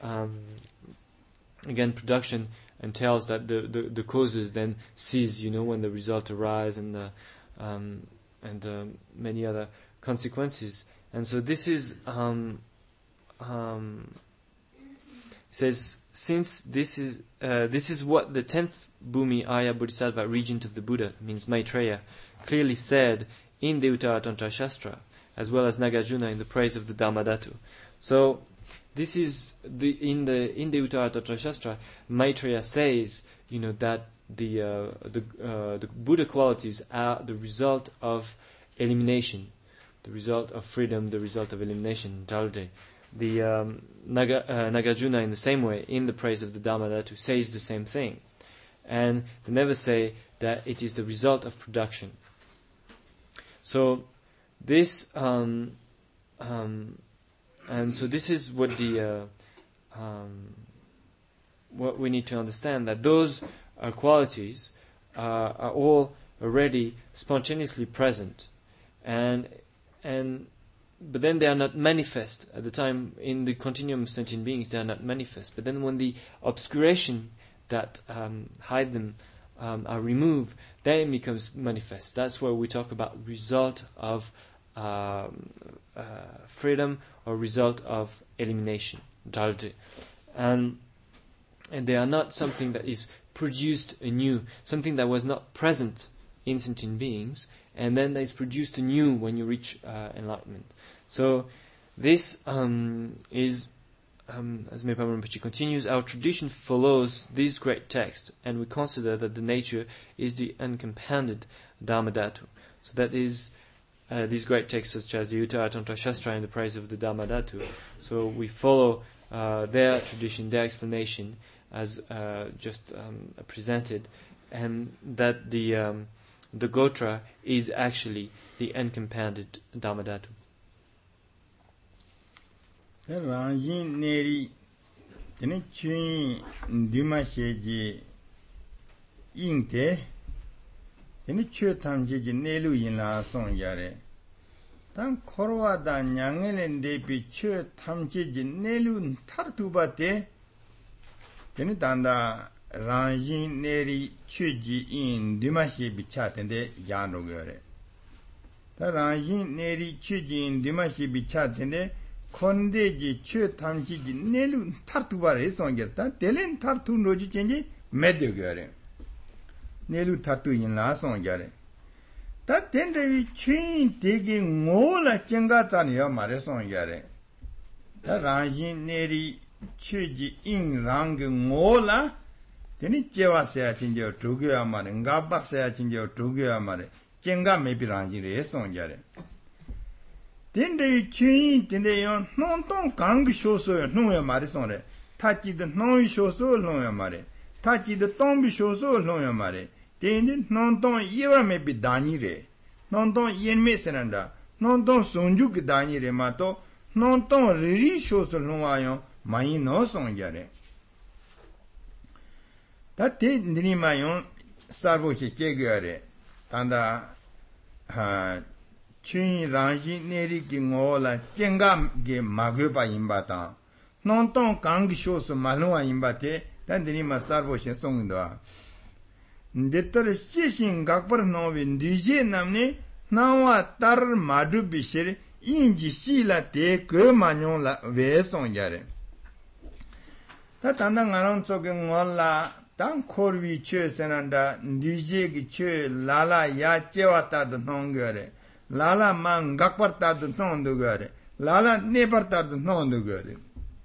again, production entails that the causes then cease. When the result arises and many other consequences. And so this is says, since this is what the 10th Bhumi Arya Bodhisattva, regent of the Buddha, means Maitreya, clearly said in the Uttara Tantra Shastra, as well as Nagarjuna in the praise of the Dhammadhatu. So this is in the Uttara Tantra Shastra, Maitreya says, that the Buddha qualities are the result of elimination, the result of freedom, the result of elimination, Jalde. The Nagarjuna, in the same way, in the praise of the Dharmadhatu, says the same thing. And they never say that it is the result of production. So this, and so this is what what we need to understand, that those qualities are all already spontaneously present, but then they are not manifest at the time. In the continuum of sentient beings, they are not manifest. But then when the obscuration that hide them are removed, then it becomes manifest. That's where we talk about result of freedom or result of elimination, Jalde. And they are not something that is produced anew, something that was not present in sentient beings, and then that is produced anew when you reach enlightenment. So this is, as Mepa Rinpoche continues, our tradition follows this great text, and we consider that the nature is the uncompounded Dharmadhatu. So that is these great texts such as the Uttara Tantra Shastra and the praise of the Dharmadhatu. So we follow their tradition, their explanation, as just presented, and that the Gotra is actually the uncompounded Dharmadhatu. Ranjin Neri, the Chin Dumasheji Inte, the Chutamji Nelu in La Son Yare. Tan Korwa dan Yangel and Depi Chu Tamji Nelu Tartubate, then Danda Ranjin Neri Chuji in Dumashi Bichat and the Yanogare. The Ranjin Neri Chuji in Dumashi Bichat and the Kondeji Chu Tamji Nelu Tartubare Songerta, Delen Tartu Noji Change Medugare. Nelu Tartu in La Songare. That then they chain taking all a Chengatania Marason Yare. The Ranjin Neri Chuji in Rang Mola, then it Jeva said in your Tuguamare, and Gabak said in your Tuguamare, Chenga may be Ranjin Reson Yare. Then they chain, then they on non gang show so no Marisone, touchy the non show so no Mare, touchy the tomb show so no Mare. Then non ever may be Danire, non yen messenanda, non sonjuk Danire mato, non really shows the Lumayon, my no son yare. That did Nimayon Sabo Chegare, Tanda Chin Ranji Neri Kingola, Jenga Game Maguba imbata, non gang shows Malua imbate, then the Nima Sabo Songda. Detar Shishin Gakbar Novin DJ Namne, Nawa Tar Madu Bishir, Inji Sila Te Kermanon la Veson Yare. Tatandang around Sogan Walla, Dan Corvi Che Senanda, DJ Che, Lala Ya Chewata the Nongare, Lala Man Gakparta the Nondugare, Lala Neparta the Nondugare.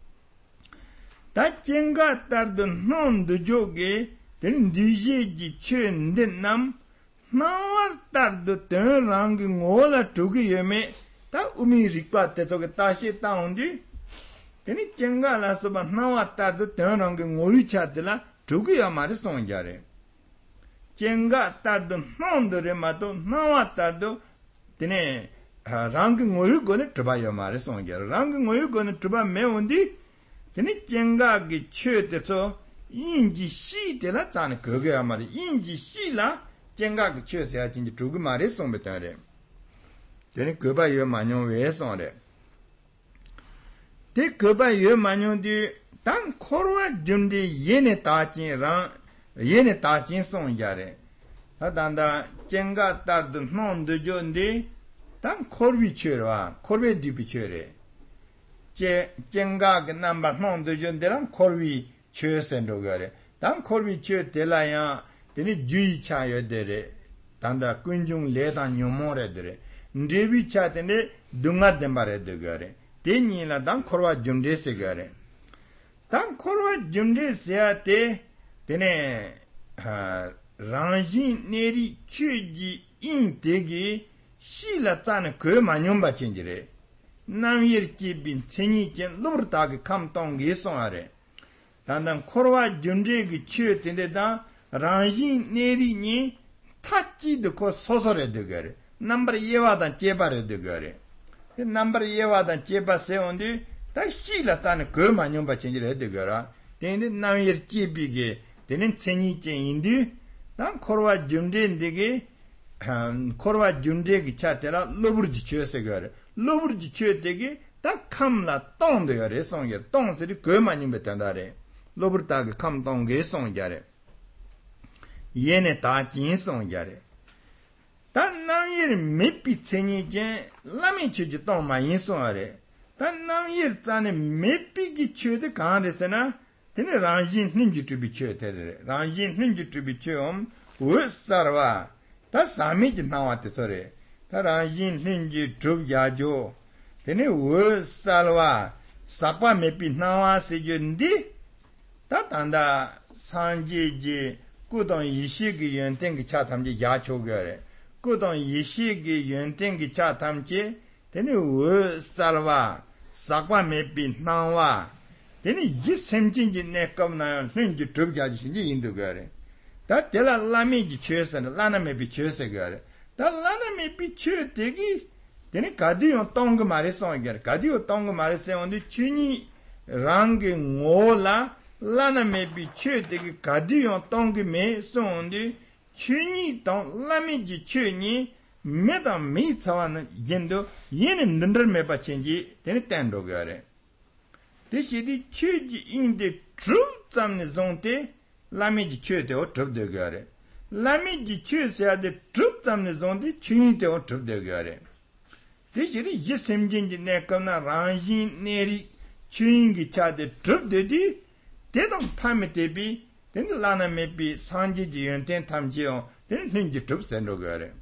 That Jenga Tar the Non the Joge. Then DJ Chen den nam now tar the turn ranging all a tugiyame, that umi requate to get tashi town. Then it Chengala so but now tar the turn ranging Uichatela, Tugiyamariston Yare. Chenga tar the non the remato, now tardo, then ranging oil gonna to buy your marison yare, ranging oil gonna to buy meondi, then it Chenga get church so. Inji shi de la zan goge amari inji shi la jenga ge chue se jin ji zhu ge ma de song be de de ge ba yue ma nyong we song de ge ba yue ma nyong de dan korwa jun de yene ta jin song ya de ta dan da jenga ta de non de jun de dan korwi chue wa korwe di bi chue re jenga ge number non de jun de ran korwi Chö Sendogare. Dan Corby Chö Delaya, then Jui Chayo dere, Tanda Kunjung Leda Numore dere, Ndevi Chatene, Dunga Dembare de Gare. Then Yila Dan Corva Jumde Segare. Dan Corva Jumde Seate, then rāngshīn nērī chūjī in dēgī shīla tsāna kō mānyōmbā chēnjirē nām yir jībīn cēnī chēn lūpar tāgī kām tōnggī sōngā rē tāndān korwā jūndrēgī chū tēndē dā rāngshīn nērī nī tāchī dō kō sōsō rē dōgā rē nāmbar yewā dān jēbā rē dōgā rē nāmbar yewā dān jēbā sē ondī 다 시라 짠 거만 좀 받친지를 해도거라. 근데 남일 집이게 되는 생이제 인디 난 코로와 준데인데게 코로와 준데기 차때라 로브르지 쳐서거라. 로브르지 쳐되게 다 감라 똥데거래 송게 똥스리 거만 좀 받단다래. 로브르다게 감똥게 송자래. 얘네 다 진송자래. 단 남일 몇비 생이제 라미 주지 똥 많이 송아래. 단 남일 짠에 몇비기 쳐도 가는데서나 되네 랑진 흔지투비 쳐대래 랑진 흔지투비 쳐옴 우스사와 다 사미지 나왔대 소리 다 랑진 흔지투 야조 되네 우스살와 사파 몇비 나와세준디 다 단다 산지지 구동 이시기 연땡기 차탐지 야초거래 구동 이시기 연땡기 차탐지 되네 우스살와 sakwa mepi nangwa teni yi semjinji nekam na hunji trubjaji shinji indu gare ta tela lami ji chösen lana mepi chöse gare ta lana mepi chö tegi teni kadiyo tong mare son gare kadiyo tong mare se ondi chuni rangi ngola lana mepi chö tegi kadiyo tong me son ondi chuni tong lami ji chuni 메다 미차와는 yen도 얘는 능들 메바 체인지 되는 땐도 그래 대시디 취지 인데 좀 zonte 라미지 취되어 접되 그래 라미지 취세야데 좀 zonte 취되어 접되 그래 대시디 예sem진지 내거나 란신 내리 취인기 차데 접되디 대동 타메 대비 되는 라나메비 산지지 연텐 탐지요 되는 hin지 접센도 그래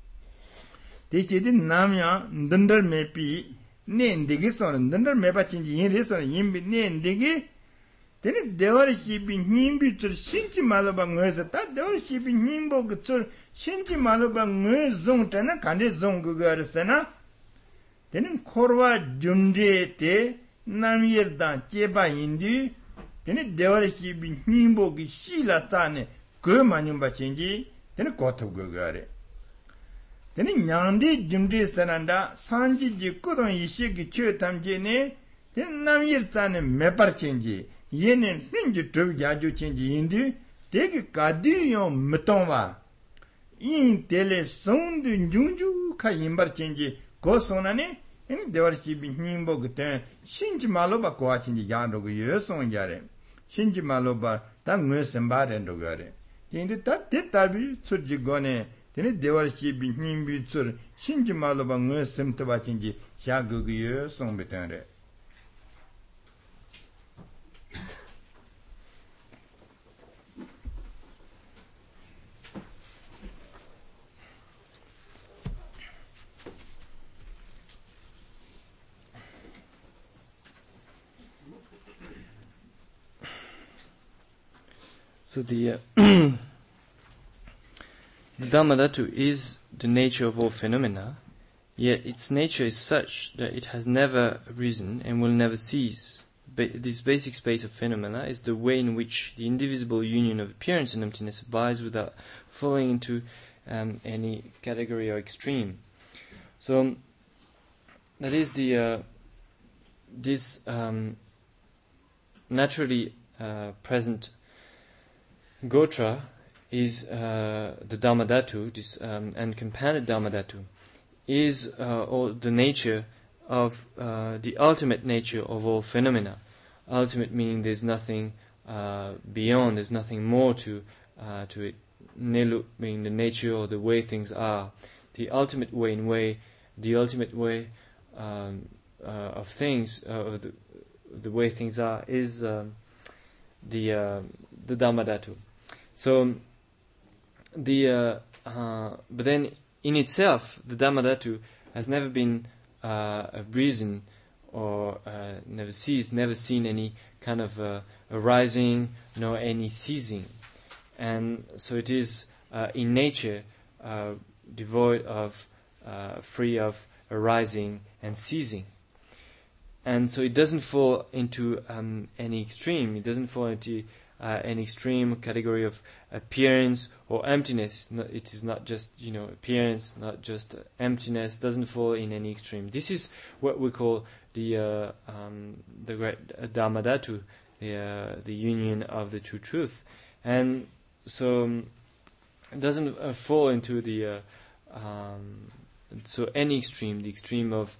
대시디 남야 능들 메피 네인데기서는 능들 메바친지 인리서는 인비 네인데기 되네 대월시비 님비줄 신지 말로방 의서 다 대월시비 님보 그줄 신지 말로방 의종테나 간데 종그거르세나 되는 코르와 준제테 남이르다 제바인디 되네 대월시비 님보기 실라타네 그만님 바친지 되네 고토그거래 되니 냥디 준디 선한다 산지지 꾸동 이시기 최탐지네 된 남일자네 메퍼친지 얘는 hin지 드야주 친지 인디 되게 가디요 못동와 인 텔레 손드 중주 카 임버친지 고소나네 인 데워시비 님보 그때 신지 말로바 고아친지 야노고 여송자래 신지 말로바 당 뇌sem바렌도 거래 인디 다 데타비 수지고네 되네 대월시 빈힘비출 신지 말로바 응sem트 바친지 샤그기여 송베탄레 So the Dhammadhatu is the nature of all phenomena, yet its nature is such that it has never arisen and will never cease. This basic space of phenomena is the way in which the indivisible union of appearance and emptiness abides without falling into any category or extreme. So that is this naturally present Gotra is the Dhammadhatu, this and compounded Dhammadhatu, is the nature of the ultimate nature of all phenomena. Ultimate meaning there's nothing beyond, there's nothing more to it. Nilu meaning the nature or the way things are. The ultimate way, the ultimate way of things, the way things are, is the Dhammadhatu. So but then in itself, the Dhammadhatu has never been arisen or never ceased, never seen any kind of arising nor any ceasing. and so it is in nature devoid of, free of arising and ceasing. And so it doesn't fall into any extreme. It doesn't fall into an extreme category of appearance or emptiness. It is not just appearance, not just emptiness. Doesn't fall in any extreme. This is what we call the great Dharmadhatu, the union of the true truth. And so it doesn't fall into the so any extreme, the extreme of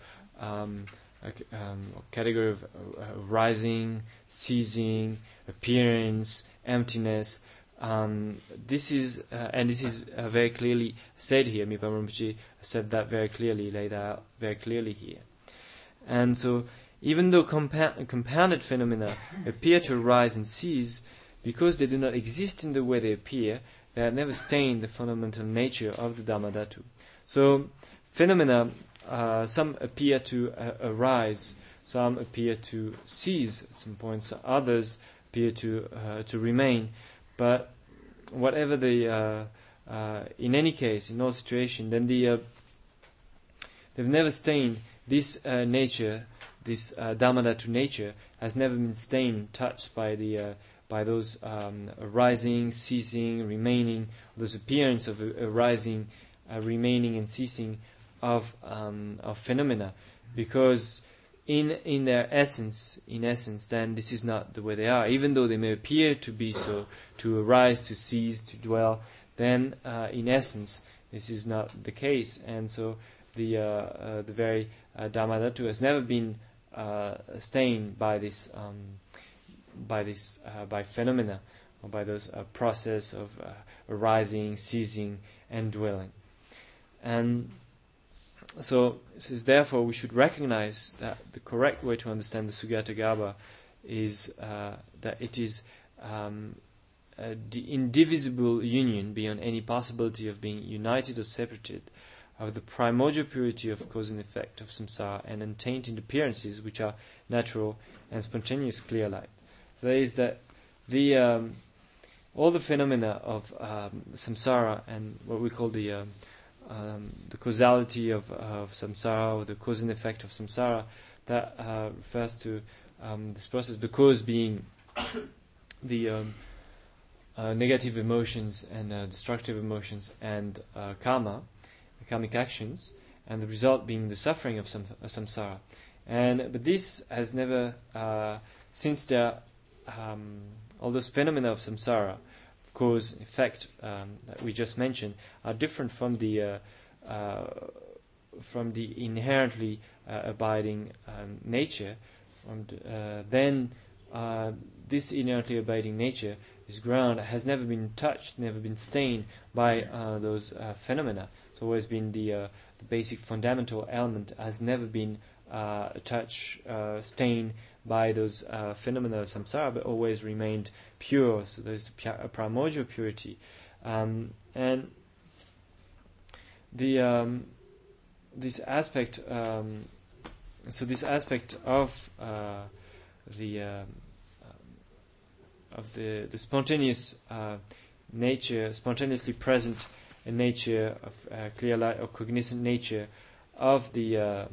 category of rising, ceasing, appearance, emptiness. This is very clearly said here. Mipa Rinpoche said that very clearly, laid out very clearly here. And so, even though compounded phenomena appear to arise and cease, because they do not exist in the way they appear, they have never stained the fundamental nature of the Dharmadhatu. So, phenomena, some appear to arise, some appear to cease at some points, others appear to remain. But whatever the, in any case, in all situations, then they've never stained this nature, this Dharmadhatu nature has never been stained, touched by the by those arising, ceasing, remaining, those appearance of arising, remaining, and ceasing of phenomena, because in their essence, then this is not the way they are. Even though they may appear to be so, to arise, to cease, to dwell, then in essence this is not the case. And so the very Dharmadhatu has never been stained by this by phenomena, or by those process of arising, ceasing, and dwelling. And so it says, therefore, we should recognize that the correct way to understand the Sugato-Garbha is that it is the indivisible union beyond any possibility of being united or separated of the primordial purity of cause and effect of samsara and untainted appearances which are natural and spontaneous clear light. So that is that the all the phenomena of samsara and what we call the causality of samsara, or the cause and effect of samsara, that refers to this process, the cause being the negative emotions and destructive emotions and karma, karmic actions, and the result being the suffering of samsara. But this has never, since there all those phenomena of samsara, cause effect that we just mentioned, are different from the inherently abiding nature. Then this inherently abiding nature, this ground, has never been touched, never been stained by those phenomena. It's always been the basic fundamental element, has never been touched, stained by those phenomena of samsara, but always remained pure. So there's the primordial purity, and the this aspect. So this aspect of the spontaneous nature, spontaneously present nature of clear light or cognizant nature of the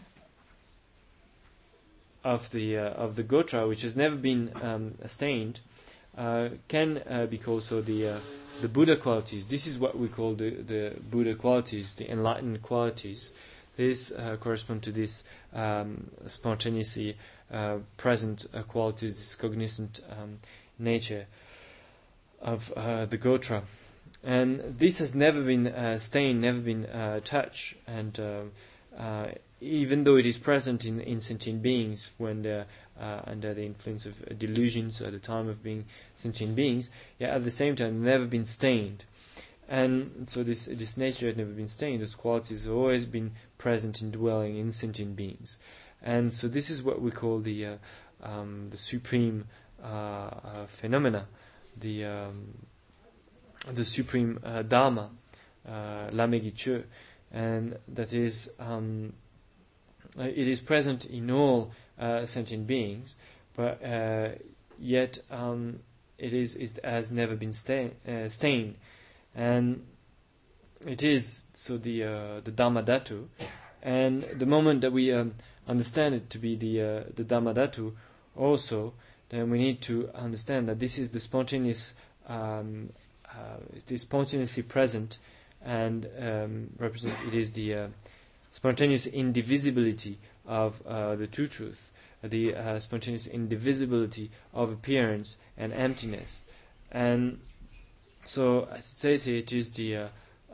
Gotra, which has never been stained, can be called also the Buddha qualities. This is what we call the Buddha qualities, the enlightened qualities. This correspond to this spontaneously present qualities, this cognizant nature of the Gotra. And this has never been stained, never been touched, and even though it is present in sentient beings when they're under the influence of delusions at the time of being sentient beings, yet at the same time never been stained. And so this nature had never been stained. Those qualities have always been present in dwelling in sentient beings. And so this is what we call the supreme phenomena, the supreme Dharma, Lamegi-chö, and that is it is present in all sentient beings, but yet it has never been stained, and it is so the Dhamma Dhatu, and the moment that we understand it to be the Dhamma Dhatu, also, then we need to understand that this is the spontaneous, it is spontaneously present, and represent. It is the spontaneous indivisibility of the true truth, the spontaneous indivisibility of appearance and emptiness, and so as it says here, it is the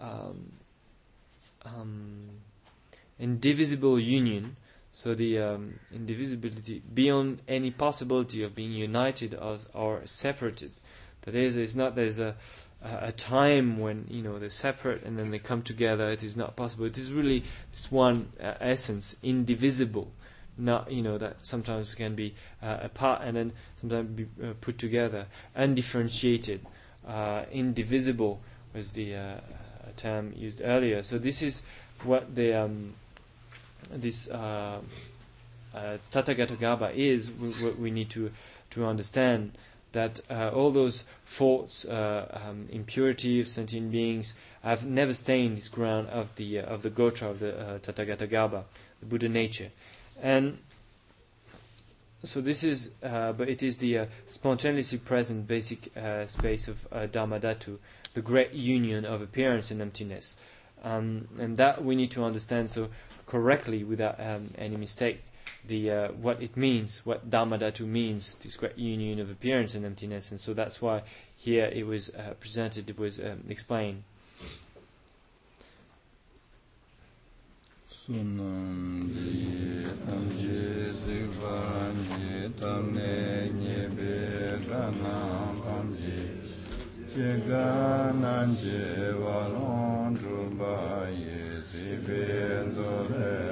indivisible union. So the indivisibility beyond any possibility of being united or separated. That is, it's not there's a time when they're separate and then they come together. It is not possible. It is really this one essence, indivisible. Not that sometimes can be apart and then sometimes be put together, undifferentiated. Indivisible was the term used earlier. So this is what the this Tathagata is. We need to understand that all those faults, impurity of sentient beings, have never stained this ground of the Gotra of the Tathagata Gaba, the Buddha nature, and so this is, but it is the spontaneously present basic space of Dhamma Dhatu, the great union of appearance and emptiness, and that we need to understand so correctly without any mistake. The what it means, what Dhamma Dhatu means, this great union of appearance and emptiness, and so that's why here it was presented, it was explained. Sunam di tamje zivanje tamne nyebe rana pamje chegananje walon drubaye zibe dore